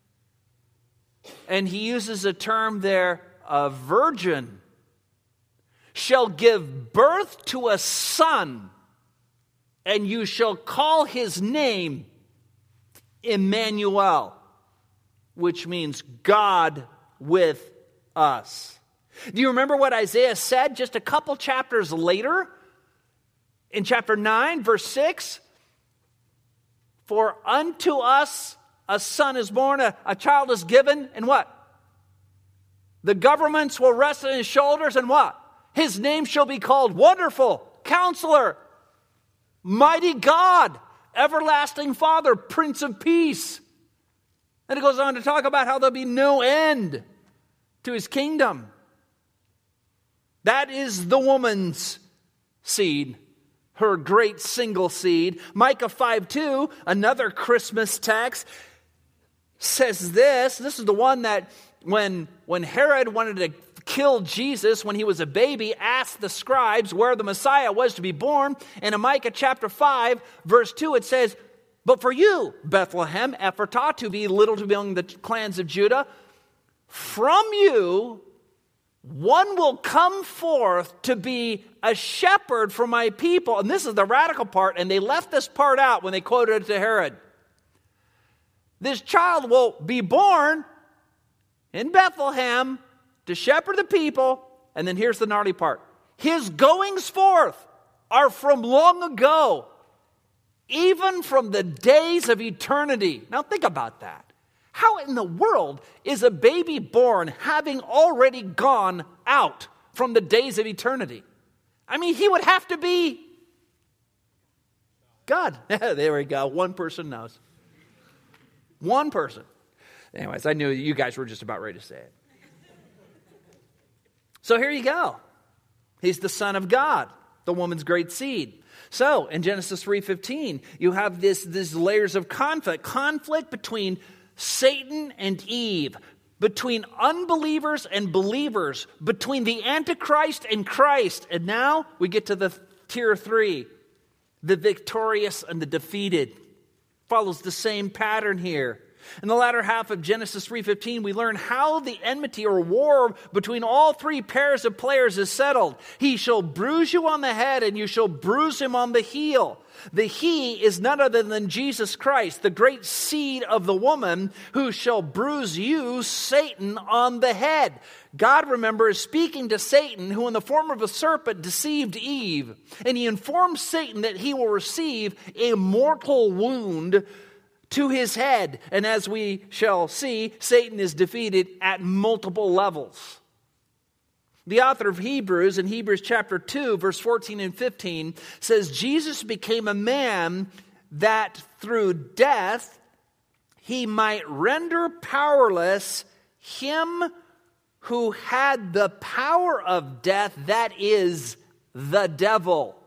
and he uses a term there, a virgin, shall give birth to a son, and you shall call his name Emmanuel, which means God with us. Do you remember what Isaiah said just a couple chapters later? In chapter 9, verse 6, for unto us a son is born, a child is given, and what? The governments will rest on his shoulders, and what? His name shall be called Wonderful, Counselor, Mighty God, Everlasting Father, Prince of Peace. And it goes on to talk about how there'll be no end to his kingdom. That is the woman's seed, her great single seed. Micah 5:2, another Christmas text, says this. This is the one that when Herod wanted to kill Jesus when he was a baby, asked the scribes where the Messiah was to be born. And in Micah chapter 5, verse 2, it says, but for you, Bethlehem, Ephratah, to be little to be among the clans of Judah, from you one will come forth to be a shepherd for my people. And this is the radical part, and they left this part out when they quoted it to Herod. This child will be born in Bethlehem to shepherd the people. And then here's the gnarly part. His goings forth are from long ago, even from the days of eternity. Now think about that. How in the world is a baby born having already gone out from the days of eternity? I mean, he would have to be God. There we go. One person knows. One person. Anyways, I knew you guys were just about ready to say it. So here you go. He's the Son of God, the woman's great seed. So, in Genesis 3:15, you have these layers of conflict between Satan and Eve, between unbelievers and believers, between the Antichrist and Christ. And now we get to the tier 3, the victorious and the defeated. Follows the same pattern here. In the latter half of Genesis 3:15, we learn how the enmity or war between all three pairs of players is settled. He shall bruise you on the head, and you shall bruise him on the heel. The he is none other than Jesus Christ, the great seed of the woman, who shall bruise you, Satan, on the head. God, remember, is speaking to Satan, who in the form of a serpent deceived Eve. And he informs Satan that he will receive a mortal wound to his head. And as we shall see, Satan is defeated at multiple levels. The author of Hebrews, in Hebrews chapter 2, verse 14 and 15, says, Jesus became a man that through death he might render powerless him who had the power of death, that is, the devil,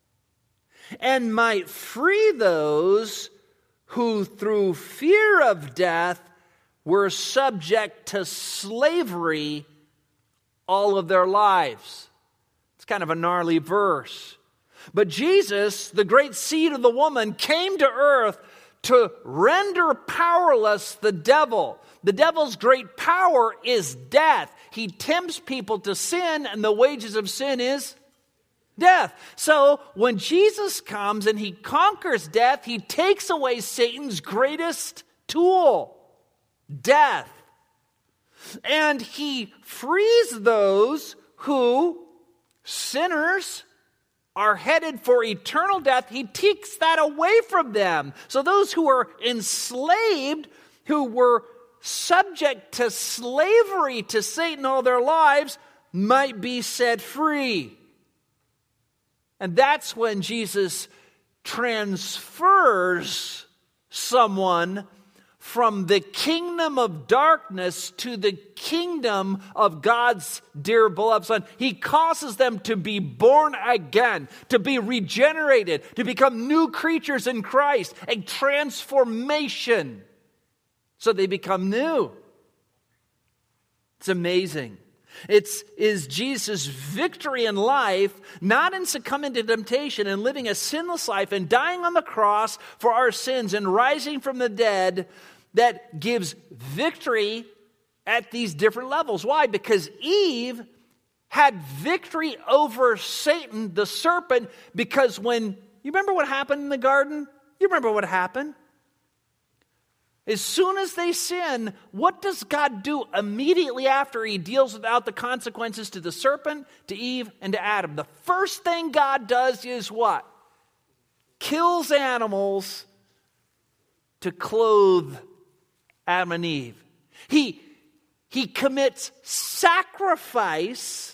and might free those who through fear of death were subject to slavery all of their lives. It's kind of a gnarly verse. But Jesus, the great seed of the woman, came to earth to render powerless the devil. The devil's great power is death. He tempts people to sin, and the wages of sin is death. So when Jesus comes and he conquers death, he takes away Satan's greatest tool, death. And he frees those who, sinners, are headed for eternal death. He takes that away from them. So those who are enslaved, who were subject to slavery to Satan all their lives, might be set free. And that's when Jesus transfers someone from the kingdom of darkness to the kingdom of God's dear beloved Son. He causes them to be born again, to be regenerated, to become new creatures in Christ, a transformation. So they become new. It's amazing. It is Jesus' victory in life, not in succumbing to temptation and living a sinless life and dying on the cross for our sins and rising from the dead, that gives victory at these different levels. Why? Because Eve had victory over Satan, the serpent, because when, you remember what happened in the garden? You remember what happened? As soon as they sin, what does God do immediately after he deals without the consequences to the serpent, to Eve, and to Adam? The first thing God does is what? Kills animals to clothe Adam and Eve. He commits sacrifice,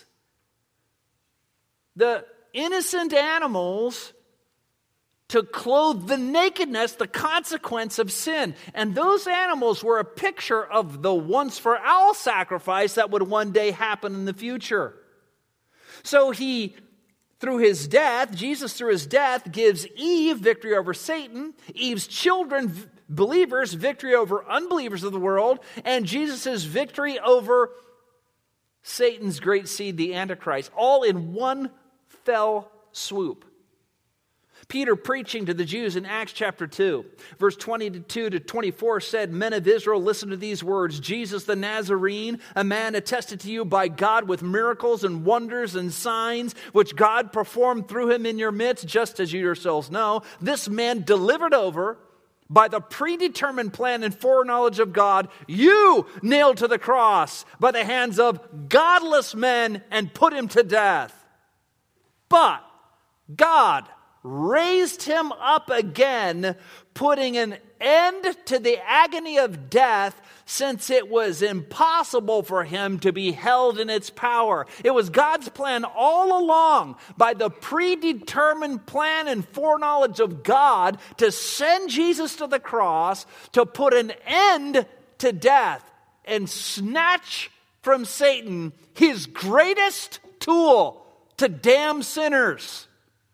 the innocent animals, to clothe the nakedness, the consequence of sin. And those animals were a picture of the once-for-all sacrifice that would one day happen in the future. So Jesus through his death, gives Eve victory over Satan, Eve's children, believers, victory over unbelievers of the world, and Jesus' victory over Satan's great seed, the Antichrist, all in one fell swoop. Peter, preaching to the Jews in Acts chapter 2, verse 22 to 24, said, "Men of Israel, listen to these words. Jesus the Nazarene, a man attested to you by God with miracles and wonders and signs, which God performed through him in your midst, just as you yourselves know. This man delivered over by the predetermined plan and foreknowledge of God, you nailed to the cross by the hands of godless men and put him to death. But God raised him up again, putting an end to the agony of death, since it was impossible for him to be held in its power." It was God's plan all along, by the predetermined plan and foreknowledge of God, to send Jesus to the cross, to put an end to death and snatch from Satan his greatest tool to damn sinners.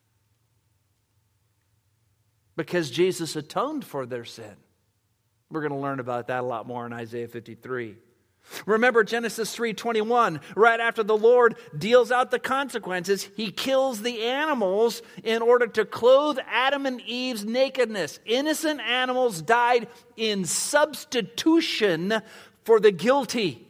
Because Jesus atoned for their sin. We're going to learn about that a lot more in Isaiah 53. Remember Genesis 3:21, right after the Lord deals out the consequences, He kills the animals in order to clothe Adam and Eve's nakedness. Innocent animals died in substitution for the guilty.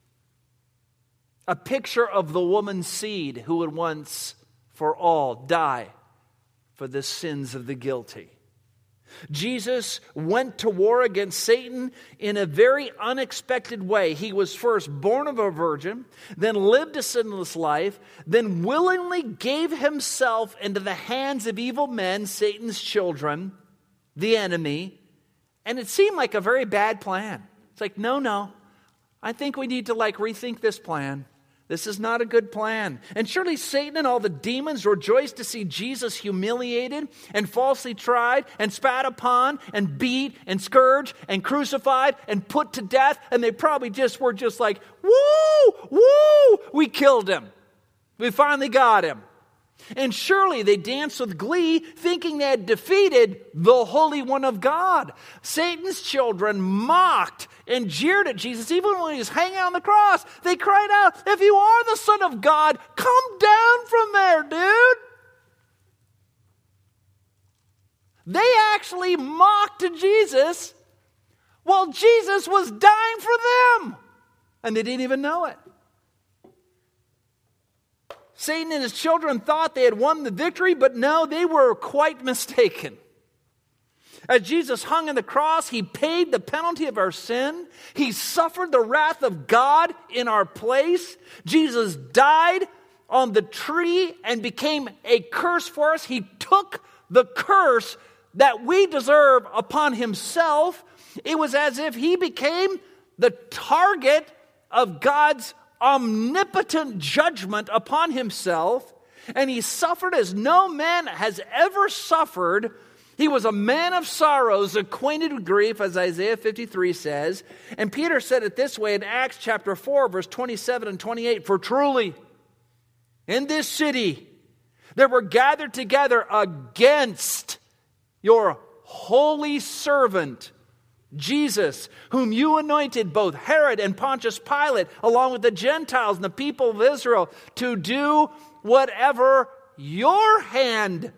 A picture of the woman's seed who would once for all die for the sins of the guilty. Jesus went to war against Satan in a very unexpected way. He was first born of a virgin, then lived a sinless life, then willingly gave himself into the hands of evil men, Satan's children, the enemy, and it seemed like a very bad plan. It's like, no, I think we need to rethink this plan. This is not a good plan. And surely Satan and all the demons rejoiced to see Jesus humiliated and falsely tried and spat upon and beat and scourged and crucified and put to death. And they probably were just like, woo, we killed him. We finally got him. And surely they danced with glee, thinking they had defeated the Holy One of God. Satan's children mocked and jeered at Jesus even when he was hanging on the cross. They cried out, "If you are the Son of God, come down from there, dude." They actually mocked Jesus while Jesus was dying for them. And they didn't even know it. Satan and his children thought they had won the victory, but no, they were quite mistaken. As Jesus hung on the cross, He paid the penalty of our sin. He suffered the wrath of God in our place. Jesus died on the tree and became a curse for us. He took the curse that we deserve upon Himself. It was as if He became the target of God's omnipotent judgment upon Himself, and He suffered as no man has ever suffered. He was a man of sorrows, acquainted with grief, as Isaiah 53 says. And Peter said it this way in Acts chapter 4, verse 27 and 28, "For truly, in this city there were gathered together against your holy servant Jesus, whom you anointed, both Herod and Pontius Pilate, along with the Gentiles and the people of Israel, to do whatever your hand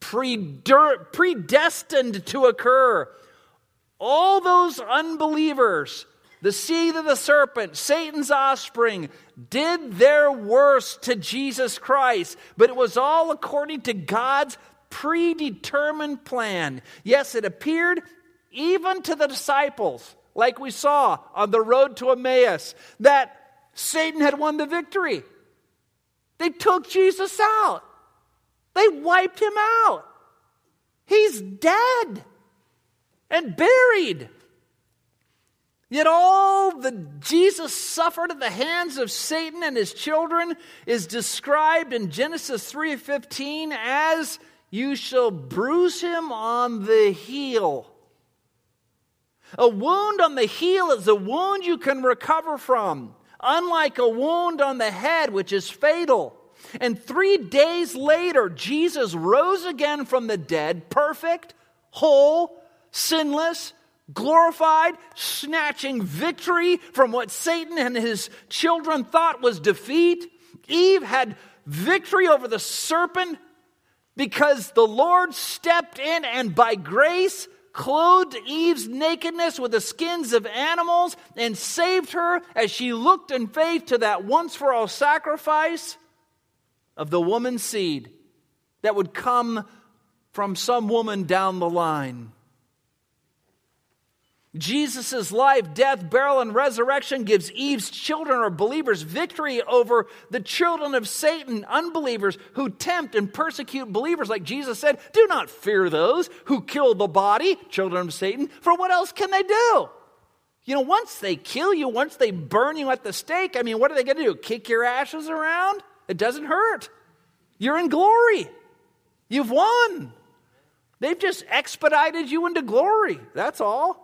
predestined to occur." All those unbelievers, the seed of the serpent, Satan's offspring, did their worst to Jesus Christ, but it was all according to God's predetermined plan. Yes, it appeared even to the disciples, like we saw on the road to Emmaus, that Satan had won the victory. They took Jesus out. They wiped Him out. He's dead and buried. Yet all that Jesus suffered at the hands of Satan and his children is described in Genesis 3:15 as, "You shall bruise him on the heel." A wound on the heel is a wound you can recover from, unlike a wound on the head, which is fatal. And 3 days later, Jesus rose again from the dead, perfect, whole, sinless, glorified, snatching victory from what Satan and his children thought was defeat. Eve had victory over the serpent because the Lord stepped in and by grace clothed Eve's nakedness with the skins of animals and saved her as she looked in faith to that once-for-all sacrifice of the woman's seed that would come from some woman down the line. Jesus' life, death, burial, and resurrection gives Eve's children or believers victory over the children of Satan, unbelievers who tempt and persecute believers. Like Jesus said, "Do not fear those who kill the body," children of Satan, "for what else can they do?" Once they kill you, once they burn you at the stake, what are they going to do? Kick your ashes around? It doesn't hurt. You're in glory. You've won. They've just expedited you into glory. That's all.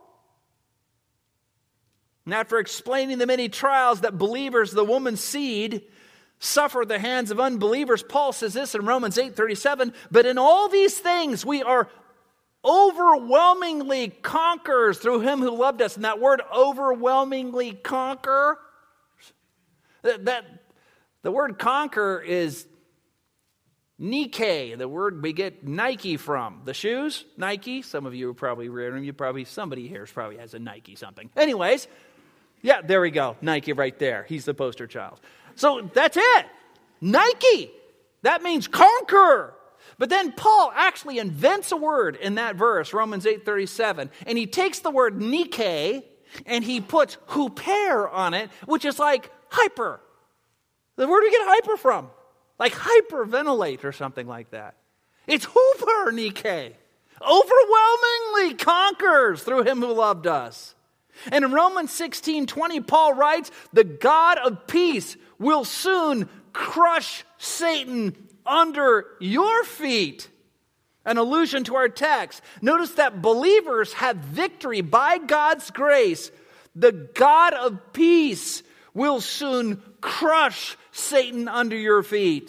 And after explaining the many trials that believers, the woman's seed, suffer at the hands of unbelievers. Paul says this in Romans 8:37, but in all these things we are overwhelmingly conquerors through him who loved us. And that word overwhelmingly conquer, the word conquer is Nike, the word we get Nike from. The shoes, Nike. Some of you are probably wearing them. Somebody here probably has a Nike something. Anyways, yeah, there we go. Nike right there. He's the poster child. So that's it. Nike. That means conquer. But then Paul actually invents a word in that verse, Romans 8:37, and he takes the word Nike and he puts huper on it, which is like hyper. The word we get hyper from, like hyperventilate or something like that. It's huper Nike. Overwhelmingly conquers through him who loved us. And in Romans 16:20, Paul writes, the God of peace will soon crush Satan under your feet. An allusion to our text. Notice that believers have victory by God's grace. The God of peace will soon crush Satan under your feet.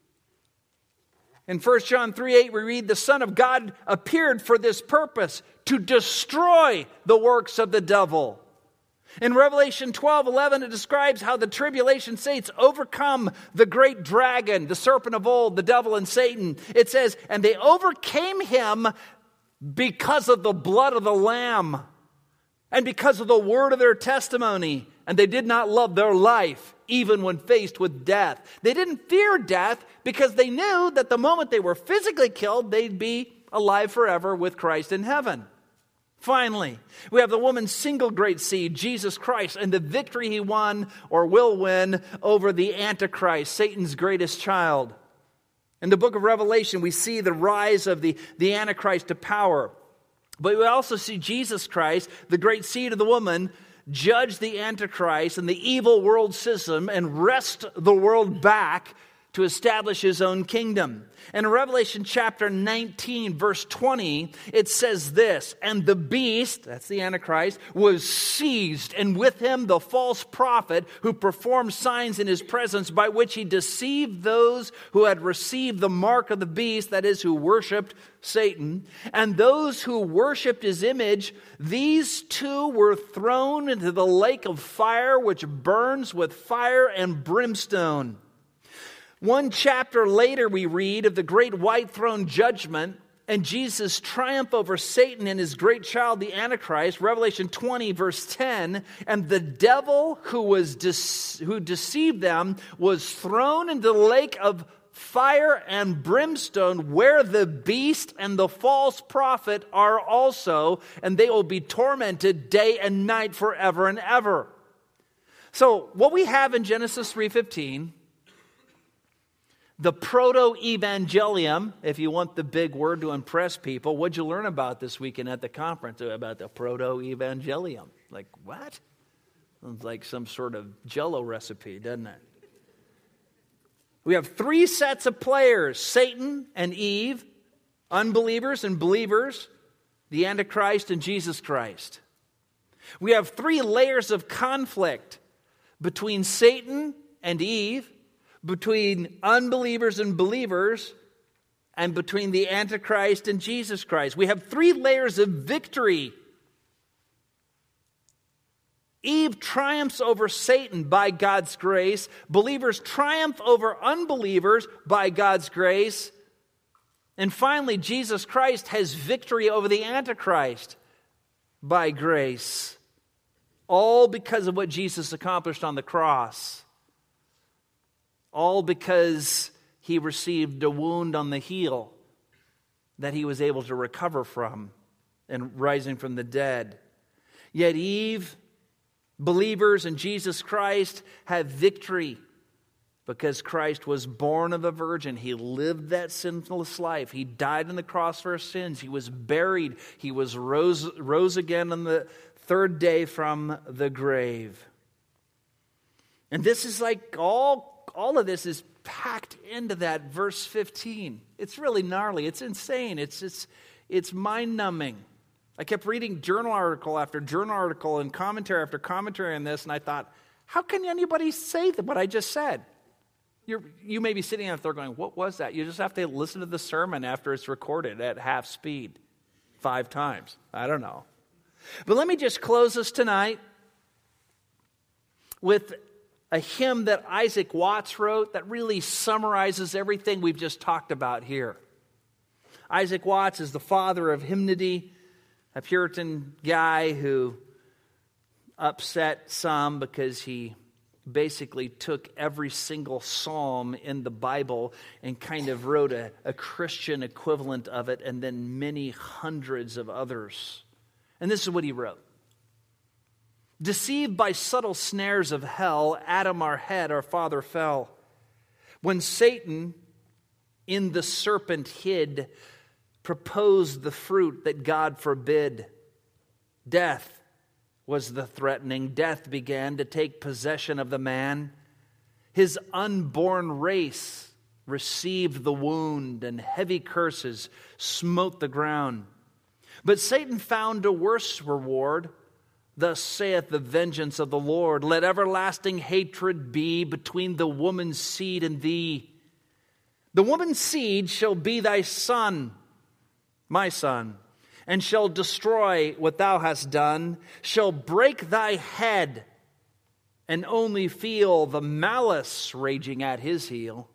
In 1 John 3:8 we read, the Son of God appeared for this purpose, to destroy the works of the devil. In Revelation 12:11, it describes how the tribulation saints overcome the great dragon, the serpent of old, the devil and Satan. It says, and they overcame him because of the blood of the Lamb and because of the word of their testimony. And they did not love their life, even when faced with death. They didn't fear death because they knew that the moment they were physically killed, they'd be alive forever with Christ in heaven. Finally, we have the woman's single great seed, Jesus Christ, and the victory he won or will win over the Antichrist, Satan's greatest child. In the book of Revelation, we see the rise of the Antichrist to power. But we also see Jesus Christ, the great seed of the woman, judge the Antichrist and the evil world system and wrest the world back to establish his own kingdom. And in Revelation chapter 19, verse 20, it says this, and the beast, that's the Antichrist, was seized, and with him the false prophet who performed signs in his presence by which he deceived those who had received the mark of the beast, that is, who worshipped Satan. And those who worshipped his image, these two were thrown into the lake of fire, which burns with fire and brimstone. One chapter later, we read of the great white throne judgment and Jesus' triumph over Satan and his great child, the Antichrist. Revelation 20, verse 10. And the devil who deceived them was thrown into the lake of fire and brimstone, where the beast and the false prophet are also, and they will be tormented day and night forever and ever. So what we have in Genesis 3:15, the proto-evangelium, if you want the big word to impress people. What'd you learn about this weekend at the conference about the proto-evangelium? Like, what? Sounds like some sort of Jell-O recipe, doesn't it? We have three sets of players, Satan and Eve, unbelievers and believers, the Antichrist and Jesus Christ. We have three layers of conflict between Satan and Eve, between unbelievers and believers, and between the Antichrist and Jesus Christ. We have three layers of victory. Eve triumphs over Satan by God's grace. Believers triumph over unbelievers by God's grace. And finally, Jesus Christ has victory over the Antichrist by grace. All because of what Jesus accomplished on the cross. All because he received a wound on the heel that he was able to recover from and rising from the dead. Yet Eve, believers in Jesus Christ have victory because Christ was born of a virgin. He lived that sinless life. He died on the cross for our sins. He was buried. He was rose again on the third day from the grave. And this is like all of this is packed into that verse 15. It's really gnarly. It's insane. It's mind-numbing. I kept reading journal article after journal article and commentary after commentary on this, and I thought, how can anybody say what I just said? You may be sitting out there going, what was that? You just have to listen to the sermon after it's recorded at half speed 5 times. I don't know. But let me just close this tonight with a hymn that Isaac Watts wrote that really summarizes everything we've just talked about here. Isaac Watts is the father of hymnody, a Puritan guy who upset some because he basically took every single psalm in the Bible and kind of wrote a Christian equivalent of it, and then many hundreds of others. And this is what he wrote. Deceived by subtle snares of hell, Adam our head, our father fell. When Satan in the serpent hid, proposed the fruit that God forbid. Death was the threatening. Death began to take possession of the man. His unborn race received the wound, and heavy curses smote the ground. But Satan found a worse reward. Thus saith the vengeance of the Lord, let everlasting hatred be between the woman's seed and thee. The woman's seed shall be thy son, my son, and shall destroy what thou hast done, shall break thy head, and only feel the malice raging at his heel.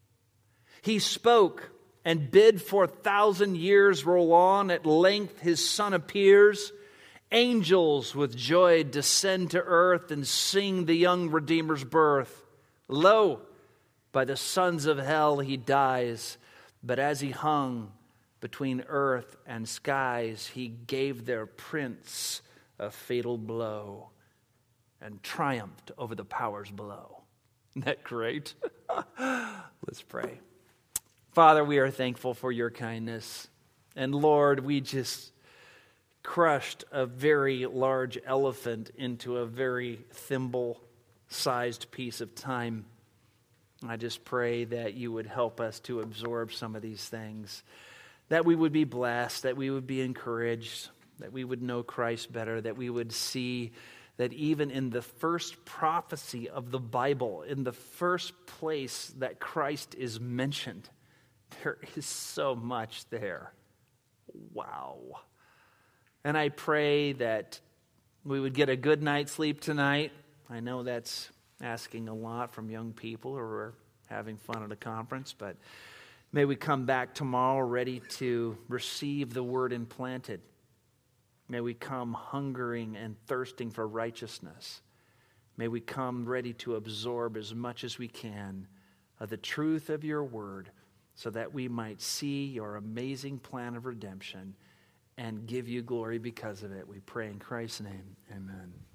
He spoke, and bid for 1,000 years roll on. At length his son appears. Angels with joy descend to earth and sing the young Redeemer's birth. Lo, by the sons of hell he dies, but as he hung between earth and skies, he gave their prince a fatal blow and triumphed over the powers below. Isn't that great? Let's pray. Father, we are thankful for your kindness. And Lord, we just crushed a very large elephant into a very thimble-sized piece of time. I just pray that you would help us to absorb some of these things, that we would be blessed, that we would be encouraged, that we would know Christ better, that we would see that even in the first prophecy of the Bible, in the first place that Christ is mentioned, there is so much there. Wow. And I pray that we would get a good night's sleep tonight. I know that's asking a lot from young people who are having fun at a conference, but may we come back tomorrow ready to receive the word implanted. May we come hungering and thirsting for righteousness. May we come ready to absorb as much as we can of the truth of your word, so that we might see your amazing plan of redemption and give you glory because of it. We pray in Christ's name. Amen.